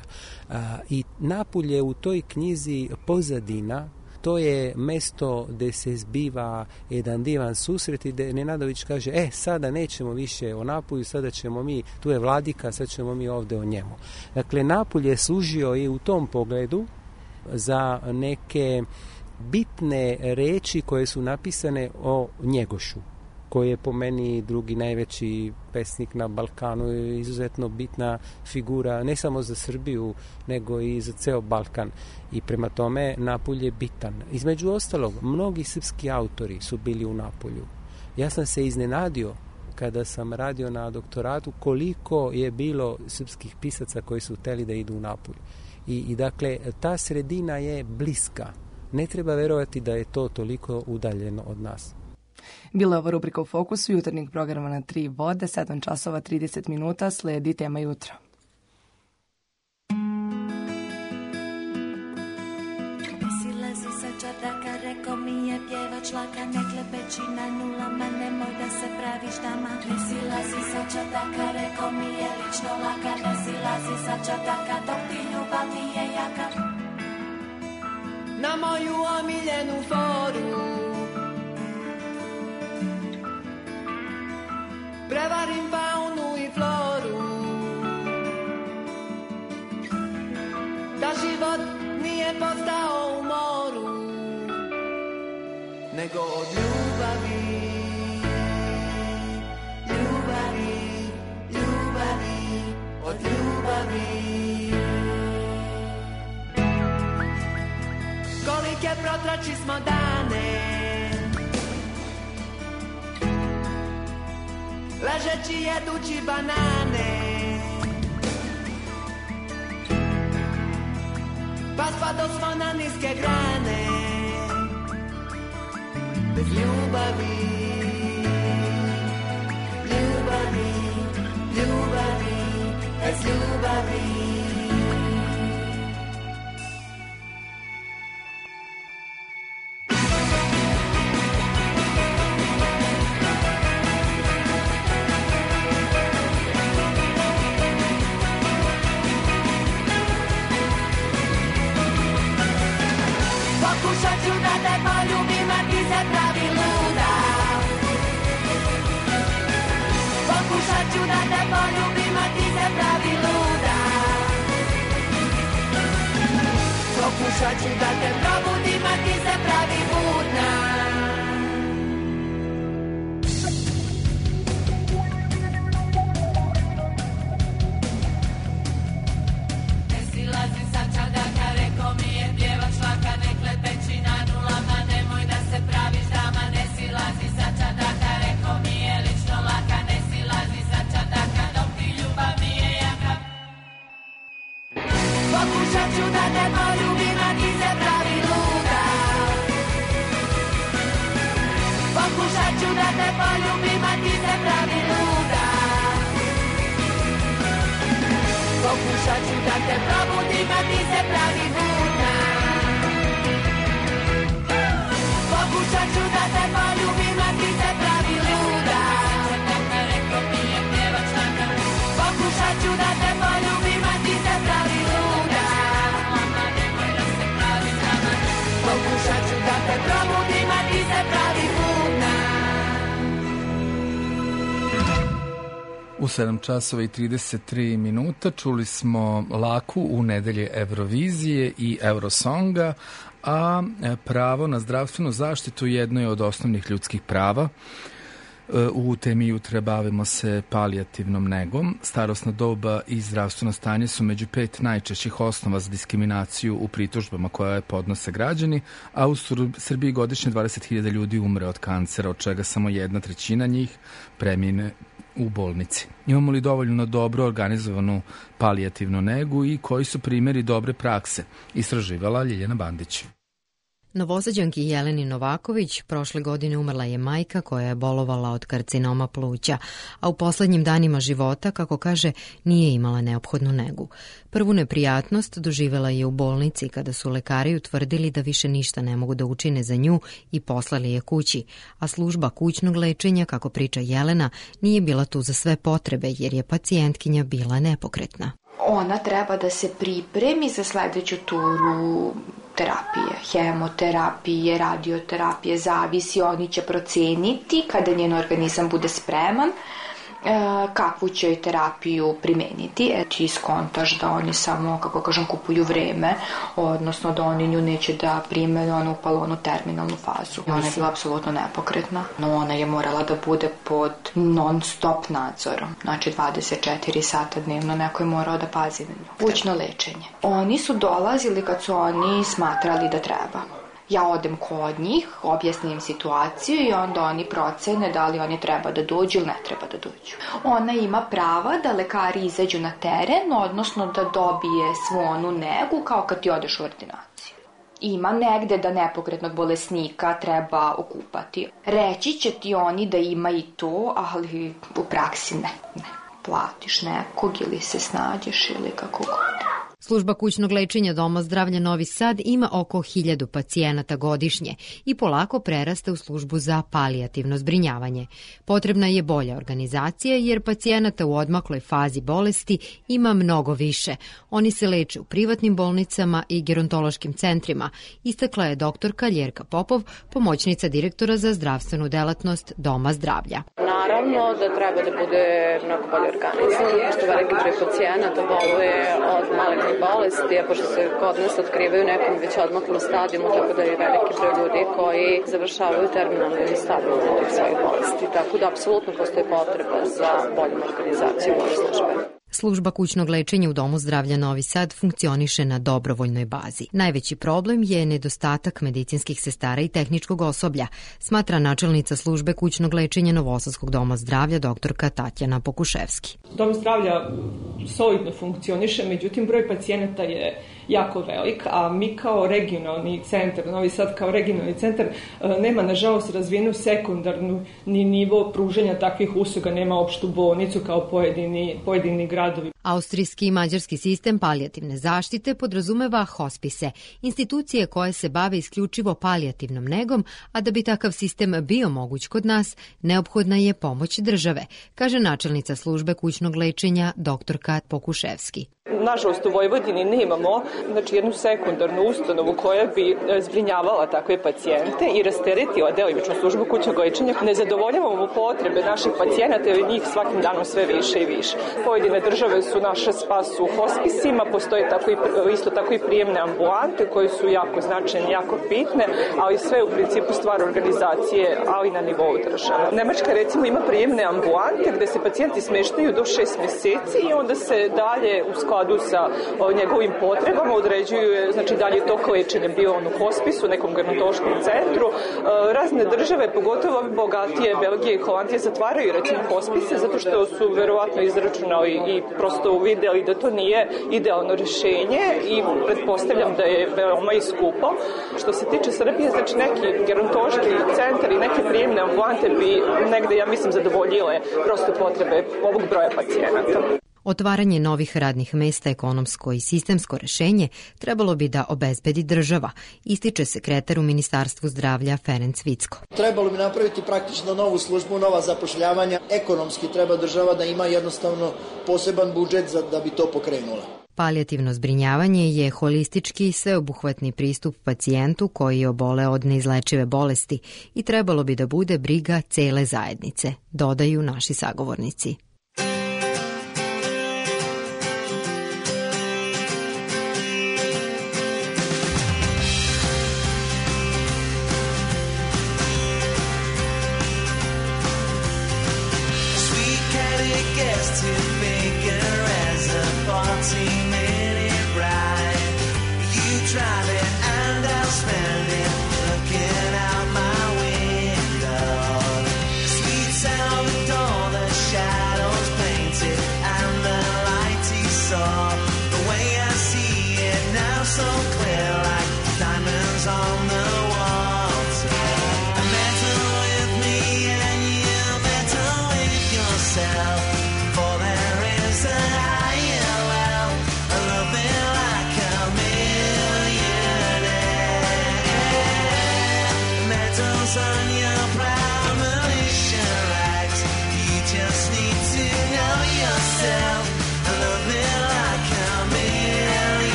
I Napulj je u toj knjizi pozadina. To je mesto gdje se zbiva jedan divan susret i gdje Nenadović kaže, sada nećemo više o Napulju, sada ćemo mi, tu je vladika, sad ćemo mi ovdje o njemu. Dakle, Napulj je služio i u tom pogledu za neke bitne reči koje su napisane o Njegošu. koji je po meni drugi najveći pesnik na Balkanu, je izuzetno bitna figura ne samo za Srbiju, nego i za ceo Balkan. I prema tome Napulj je bitan. Između ostalog, mnogi srpski autori su bili u Napolju. Ja sam se iznenadio kada sam radio na doktoratu koliko je bilo srpskih pisaca koji su hteli da idu u Napolj. I dakle, ta sredina je bliska. Ne treba verovati da je to toliko udaljeno od nas. Bila je ova rubrika u Fokusu jutarnjeg programa na 3 vode, 7 časova 30 minuta, sledi tema jutra. Silazi sa čardaka, rekao mi je pjevač laka, ne klepeći na nulama, nemoj da se praviš dama. Ne silazi sa čardaka, rekao mi je lično laka, ne silazi sa čardaka, dok ti ljubav nije jaka. Na moju omiljenu foru prevarim faunu i floru, da život nije postao u moru, nego od ljubavi, ljubavi, ljubavi, od ljubavi. Kolike protrači smo dane, ležeći jedući banane, pa spadosmo na niske grane, bez ljubavi, ljubavi, ljubavi, bez ljubavi. Pokušat ću da te poljubim, a ti se pravi luda. Pokušat ću da te poljubim, a ti se pravi luda. Pokušat ću da te probudim, a ti se pravi budna. Ne silazi sa čardaka, rekao mi je pjevač laka, ne klepeći na nulama, nemoj da se praviš dama. Ne silazi sa čardaka, rekao mi je lično laka, ne silazi sa čardaka, dok ti ljubav nije jaka. Pokušat ću da te poljubim, a ti se pravi luda. Pokušat ću da te poljubim, a ti se pravi luda. Pokušat ću da te probudim, a ti se pravi budna. Pokušat ću da te poljubim, a ti se pravi luda. Pokušat ću da te poljubim, a ti se pravi luda. Pokušat ću da te probudim, a ti se pravi budna. U 7 časova i 33 minuta čuli smo Laku u nedelje Eurovizije i Eurosonga, a pravo na zdravstvenu zaštitu jedno je od osnovnih ljudskih prava. U temi jutra bavimo se palijativnom negom. Starosna doba i zdravstveno stanje su među 5 najčešćih osnova za diskriminaciju u pritužbama koje podnose građani, a u Srbiji godišnje 20.000 ljudi umre od kancera, od čega samo 1/3 njih premine u bolnici. Imamo li dovoljno dobro organizovanu palijativnu negu i koji su primjeri dobre prakse? Istraživala Ljiljana Bandić. Novosađanki Jeleni Novaković prošle godine umrla je majka koja je bolovala od karcinoma pluća, a u poslednjim danima života, kako kaže, nije imala neophodnu negu. Prvu neprijatnost doživela je u bolnici kada su lekari utvrdili da više ništa ne mogu da učine za nju i poslali je kući, a služba kućnog lečenja, kako priča Jelena, nije bila tu za sve potrebe jer je pacijentkinja bila nepokretna. Ona treba da se pripremi za sledeću turu terapije, hemoterapije, radioterapije, zavisi, oni će proceniti kada njen organizam bude spreman kakvu će joj terapiju primeniti. Ti skontaš da oni samo, kako kažem, kupuju vreme, odnosno da oni nju neće da prime onu upalonu terminalnu fazu. Ona je bila apsolutno nepokretna, no ona je morala da bude pod non-stop nadzorom. Znači 24 sata dnevno neko je morao da pazi na nju. Kućno lečenje. Oni su dolazili kad su oni smatrali da treba. Ja odem kod njih, objasnim situaciju i onda oni procene da li oni treba da dođu ili ne treba da dođu. Ona ima prava da lekari izađu na teren, odnosno da dobije svu onu negu kao kad ti odeš u ordinaciju. Ima negde da nepokretnog bolesnika treba okupati. Reći će ti oni da ima i to, ali u praksi ne. Platiš nekog ili se snađeš ili kako god. Služba kućnog lečenja Doma zdravlja Novi Sad ima oko 1000 pacijenata godišnje i polako preraste u službu za palijativno zbrinjavanje. Potrebna je bolja organizacija jer pacijenata u odmakloj fazi bolesti ima mnogo više. Oni se leče u privatnim bolnicama i gerontološkim centrima, istakla je doktorka Ljerka Popov, pomoćnica direktora za zdravstvenu delatnost Doma zdravlja. Naravno da treba da bude mnogo bolje organizovan, pošto veliki broj pacijenata boluje od malignih bolesti, a pošto se kod nas otkrivaju nekom već odmaklom stadijumu, tako da je veliki broj ljudi koji završavaju terminalni ili stabilni nekih svojih bolesti. Tako da apsolutno postoji potreba za boljom organizaciju ove službe. Služba kućnog lečenja u Domu zdravlja Novi Sad funkcioniše na dobrovoljnoj bazi. Najveći problem je nedostatak medicinskih sestara i tehničkog osoblja, smatra načelnica službe kućnog lečenja Novosadskog doma zdravlja doktorka Tatjana Pokuševski. Dom zdravlja solidno funkcioniše, međutim broj pacijenata je jako velik, a mi kao regionalni centar, Novi Sad kao regionalni centar, nema nažalost razvijenu sekundarnu ni nivo pružanja takvih usluga, nema opštu bolnicu kao pojedini gradovi. Austrijski i mađarski sistem palijativne zaštite podrazumeva hospise, institucije koje se bave isključivo palijativnom negom, a da bi takav sistem bio moguć kod nas, neophodna je pomoć države, kaže načelnica službe kućnog lečenja doktorka Pokuševski. Nažalost, u Vojvodini nemamo jednu sekundarnu ustanovu koja bi zbrinjavala takve pacijente i rasteretila delimično službu kućnog lečenja. Ne zadovoljavamo potrebe naših pacijenata jer njih svakim danom sve više i više. Pojedine države su naše spas u hospisima, postoje isto tako i prijemne ambulante koje su jako značajne, jako bitne, ali sve u principu stvar organizacije, ali na nivou države. Nemačka recimo ima prijemne ambulante gde se pacijenti smeštaju do 6 meseci i onda se dalje u skladu sa njegovim potrebama određuju dalje tok lečenja, bio on u hospisu, nekom gerontološkom centru. Razne države, pogotovo bogatije, Belgije i Holandije, zatvaraju recimo hospise zato što su verovatno izračunali i prosto uvideli da to nije idealno rešenje i pretpostavljam da je veoma i skupo. Što se tiče Srbije, neki gerontološki centar i neke prijemne ambulante bi negde, ja mislim, zadovoljile prosto potrebe ovog broja pacijenata. Otvaranje novih radnih mesta, ekonomsko i sistemsko rešenje trebalo bi da obezbedi država, ističe sekretar u Ministarstvu zdravlja Ferenc Vicko. Trebalo bi napraviti praktično novu službu, nova zapošljavanja. Ekonomski treba država da ima jednostavno poseban budžet da bi to pokrenula. Palijativno zbrinjavanje je holistički i sveobuhvatni pristup pacijentu koji obole od neizlečive bolesti i trebalo bi da bude briga cele zajednice, dodaju naši sagovornici. Shadow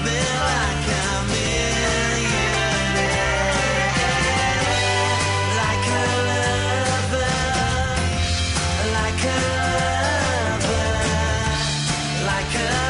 me like a millionaire, like a lover, like a lover, like a lover.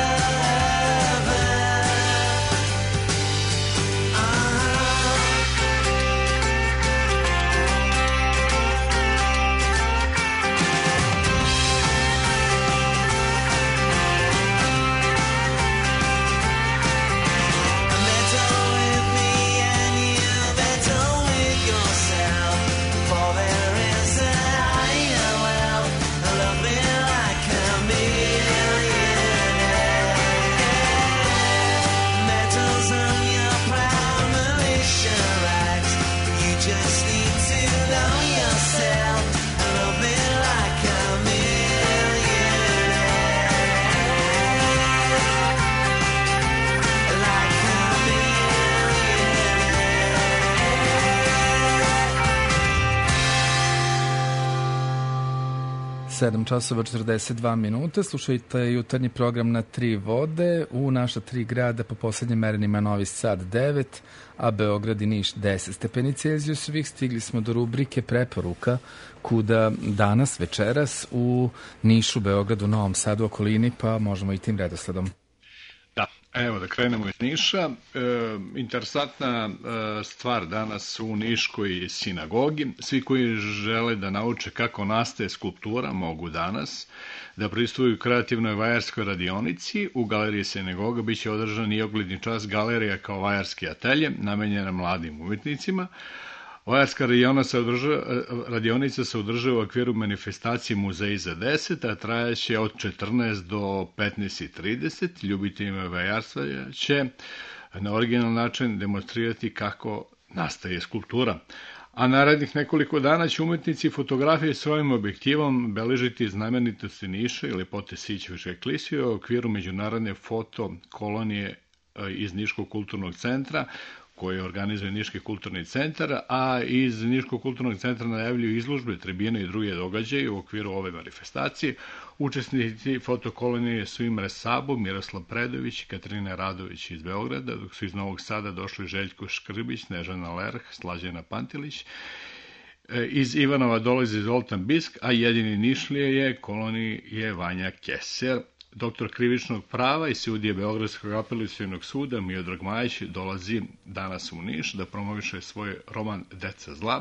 Just need to know yourself a little bit like a millionaire, like a millionaire. 7 časova 42 minuta, slušajte jutarnji program na 3 vode, u naša 3 grada po poslednjim merenima Novi Sad 9, a Beograd i Niš 10 stepeni Celzijusovih. Stigli smo do rubrike preporuka kuda danas, večeras u Nišu, Beogradu, Novom Sadu, okolini, pa možemo i tim redosledom. Da, evo da krenemo iz Niša. Interesantna stvar danas u Niškoj sinagogi. Svi koji žele da nauče kako nastaje skulptura mogu danas da pristupuju kreativnoj vajarskoj radionici. U galeriji sinagoga biće održan i ogledni čas galerija kao vajarski atelje namenjena mladim umetnicima. Vajarska radionica se održava u okviru manifestacije Muzeji za 10, a trajaće od 14 do 15:30. Ljubiteljima vajarstva će na originalan način demonstrirati kako nastaje skulptura. A narednih nekoliko dana će umetnici i fotografije svojim objektivom beležiti znamenitosti Niša i lepote Sićevičke klisije u okviru međunarodne fotokolonije iz Niškog kulturnog centra, koje organizuje Niški kulturni centar, a iz Niškog kulturnog centra najavljuju izložbe, tribine i druge događaje u okviru ove manifestacije. Učesnici fotokolonije su Imre Sabo, Miroslav Predović i Katarina Radović iz Beograda, dok su iz Novog Sada došli Željko Škrbić, Snežana Lerh, Slađana Pantilić. Iz Ivanova dolazi Zoltan Bisk, a jedini Nišlije je koloniji je Vanja Keser. Doktor krivičnog prava i sudije Beogradskog apelacionog suda Miodrag Majić dolazi danas u Niš da promoviše svoj roman Deca zla.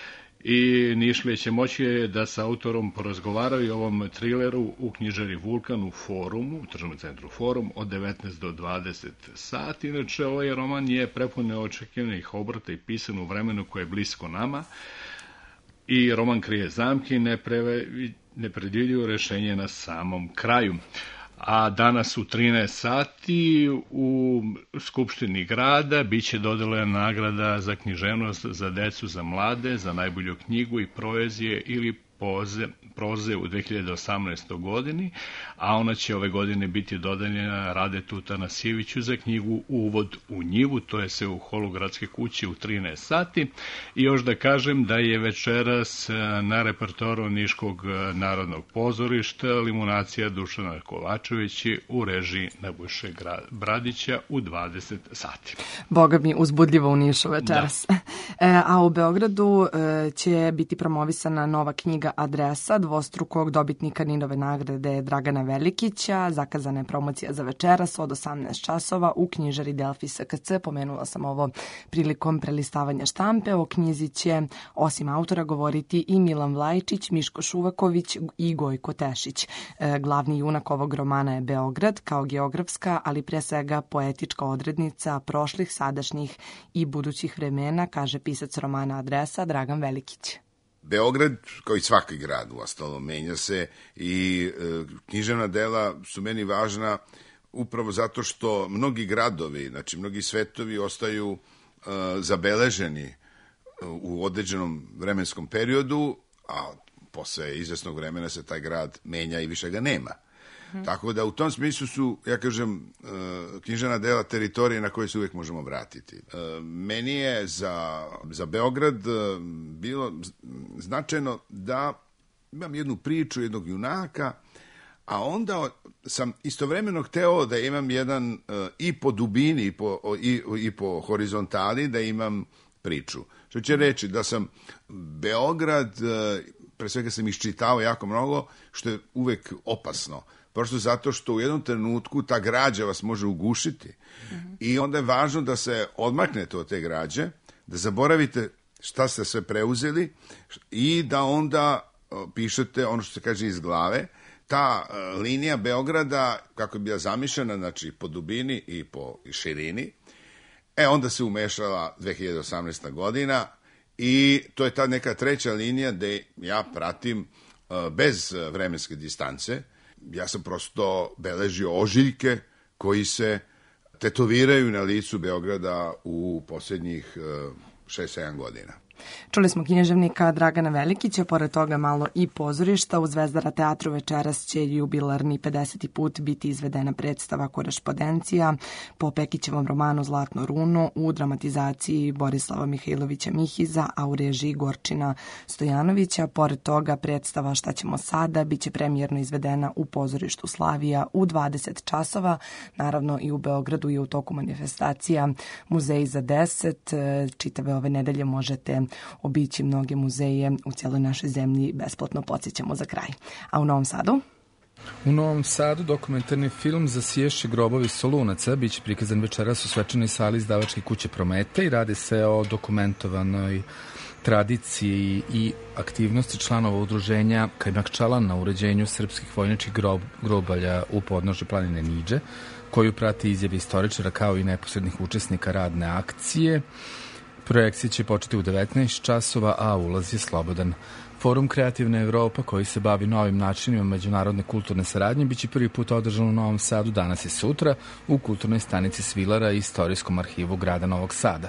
I Nišlije će moći da sa autorom porazgovaraju o ovom trileru u knjižari Vulkan u Forumu, u tržnom centru Forum, od 19 do 20 sati. Inače, ovaj roman je prepun neočekivanih obrata i pisan u vremenu koje je blisko nama. I roman krije zamke i nepredvidljivo rešenje na samom kraju. A danas u 13 sati u Skupštini grada biće dodeljena nagrada za književnost za decu, za mlade, za najbolju knjigu i poezije ili proze u 2018. godini, a ona će ove godine biti dodeljena Radetu Tanasijeviću za knjigu Uvod u njivu, to je sve u holu Gradske kuće u 13 sati. I još da kažem da je večeras na repertoaru Niškog narodnog pozorišta Limunacija Dušana Kovačevića u režiji Nebojše Bradića u 20 sati. Boga mi, uzbudljivo u Nišu večeras. Da. A u Beogradu će biti promovisana nova knjiga Adresa dvostrukog dobitnika Ninove nagrade Dragana Velikića. Zakazana je promocija za večeras od 18 časova u knjižari Delfi SKC. Pomenula sam ovo prilikom prelistavanja štampe. O knjizi će osim autora govoriti i Milan Vlajčić, Miško Šuvaković i Gojko Tešić. Glavni junak ovog romana je Beograd kao geografska, ali pre svega poetička odrednica prošlih, sadašnjih i budućih vremena, kaže pisac romana Adresa Dragan Velikić. Beograd, kao i svaki grad, u ostalom, menja se i književna dela su meni važna upravo zato što mnogi gradovi, znači mnogi svetovi ostaju zabeleženi u određenom vremenskom periodu, a posle izvesnog vremena se taj grad menja i više ga nema. Tako da u tom smislu su, ja kažem, književna dela teritorije na koje se uvijek možemo vratiti. Meni je za Beograd bilo značajno da imam jednu priču jednog junaka a onda sam istovremeno hteo da imam jedan i po dubini i po horizontali da imam priču. Što će reći da sam Beograd, pre svega sam iščitao jako mnogo, što je uvek opasno. Prosto zato što u jednom trenutku ta građa vas može ugušiti i onda je važno da se odmaknete od te građe, da zaboravite šta ste sve preuzeli i da onda pišete ono što se kaže iz glave. Ta linija Beograda, kako je bila zamišljena, znači po dubini i po širini, onda se umešala 2018. godina i to je ta neka treća linija gde ja pratim bez vremenske distance. Ja sam prosto beležio ožiljke koji se tetoviraju na licu Beograda u posljednjih 6-7 godina. Čuli smo književnika Dragana Velikića, pored toga malo i pozorišta. U Zvezdara teatru večeras će jubilarni 50. put biti izvedena predstava Korespondencija po Pekićevom romanu Zlatno runo u dramatizaciji Borislava Mihajlovića Mihiza, a u režiji Gorčina Stojanovića. Pored toga predstava Šta ćemo sada biće premijerno izvedena u pozorištu Slavija u 20 časova. Naravno i u Beogradu je u toku manifestacija Muzeji za 10. Čitave ove nedelje možete obići mnoge muzeje u cijeloj našoj zemlji besplatno, podsjećamo za kraj. A u Novom Sadu? U Novom Sadu dokumentarni film Za sješće grobovi Solunaca biće prikazan večeras u svečanoj sali izdavačke kuće Promete i radi se o dokumentovanoj tradiciji i aktivnosti članova udruženja Kajmakčalan na uređenju srpskih vojničkih grobalja u podnožju planine Niđe, koju prati izjave istoričara kao i neposrednih učesnika radne akcije. Projekcija će početi u 19 časova, a ulaz je slobodan. Forum Kreativna Evropa, koji se bavi novim načinima međunarodne kulturne saradnje, biće prvi put održan u Novom Sadu danas i sutra u kulturnoj stanici Svilara i istorijskom arhivu grada Novog Sada.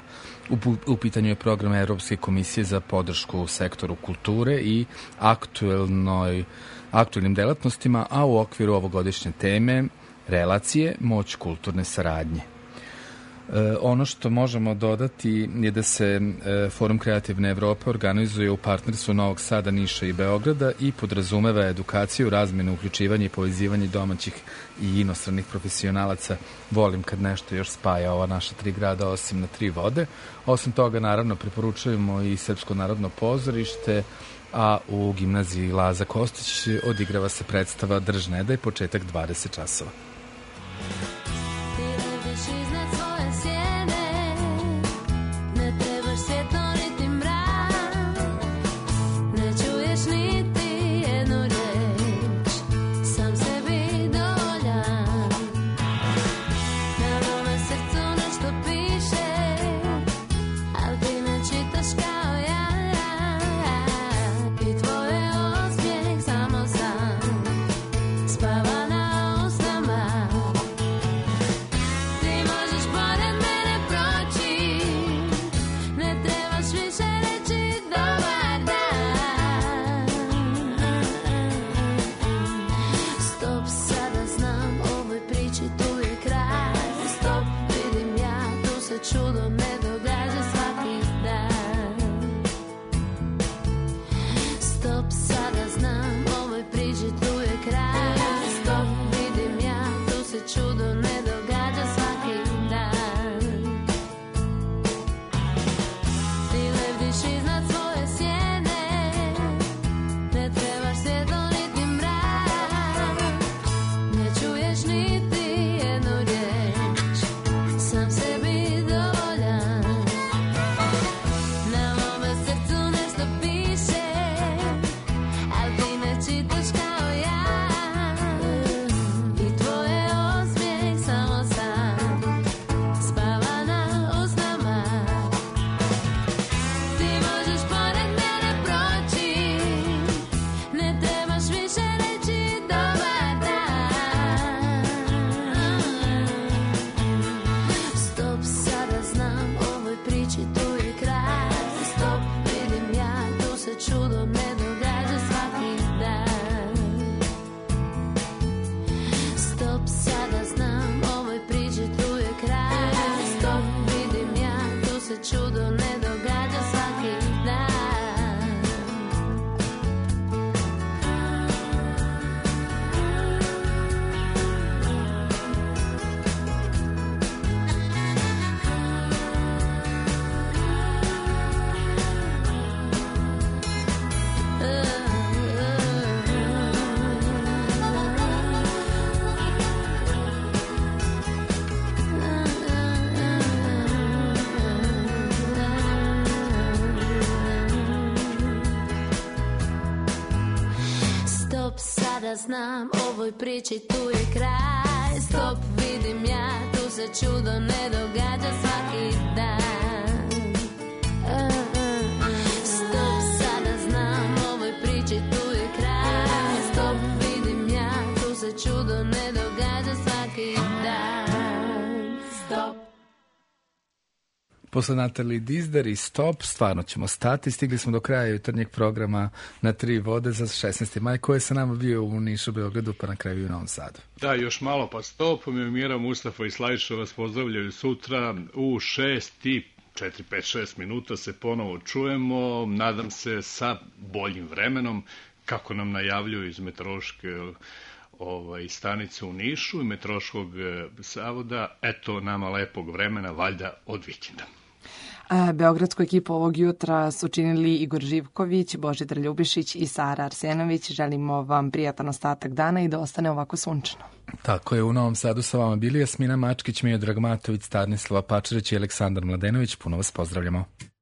U pitanju je program Evropske komisije za podršku u sektoru kulture i aktuelnim delatnostima, a u okviru ovogodišnje teme relacije, moć kulturne saradnje. Ono što možemo dodati je da se Forum Kreativne Evrope organizuje u partnerstvu Novog Sada, Niša i Beograda i podrazumeva edukaciju, razmenu, uključivanje i povezivanje domaćih i inostranih profesionalaca. Volim kad nešto još spaja ova naša 3 grada osim na 3 vode. Osim toga, naravno, preporučujemo i Srpsko narodno pozorište, a u gimnaziji Laza Kostić odigrava se predstava Drž ne daj, početak 20 časova. sada znam, ovoj priči tu je kraj. Stop, vidim ja, tu se čudo ne događa svaki dan. Stop, sada znam, ovoj priči tu je kraj. Stop, vidim ja, tu se čudo ne događa svaki dan. Stop. Posle Natalie Dizdar i Stop, stvarno ćemo stati. Stigli smo do kraja jutarnjeg programa na 3 vode za 16. maj, koji je sa nama bio u Nišu, Beogradu, pa na kraju i u Novom Sadu. Da, još malo pa Stop. Mira, Mustafa i Slaviša vas pozdravljaju sutra u 6 i 4-5-6 minuta se ponovo čujemo. Nadam se sa boljim vremenom, kako nam najavljuju iz meteorološke stanice u Nišu i meteorološkog zavoda. Eto nama lepog vremena, valjda od vikenda. Beogradsku ekipu ovog jutra su činili Igor Živković, Božidar Ljubišić i Sara Arsenović. Želimo vam prijatan ostatak dana i da ostane ovako sunčano. Tako je, u Novom Sadu sa vama bili Jasmina Mačkić, Miodrag Matović, Stanislava Pačarić i Aleksandar Mladenović. Puno vas pozdravljamo.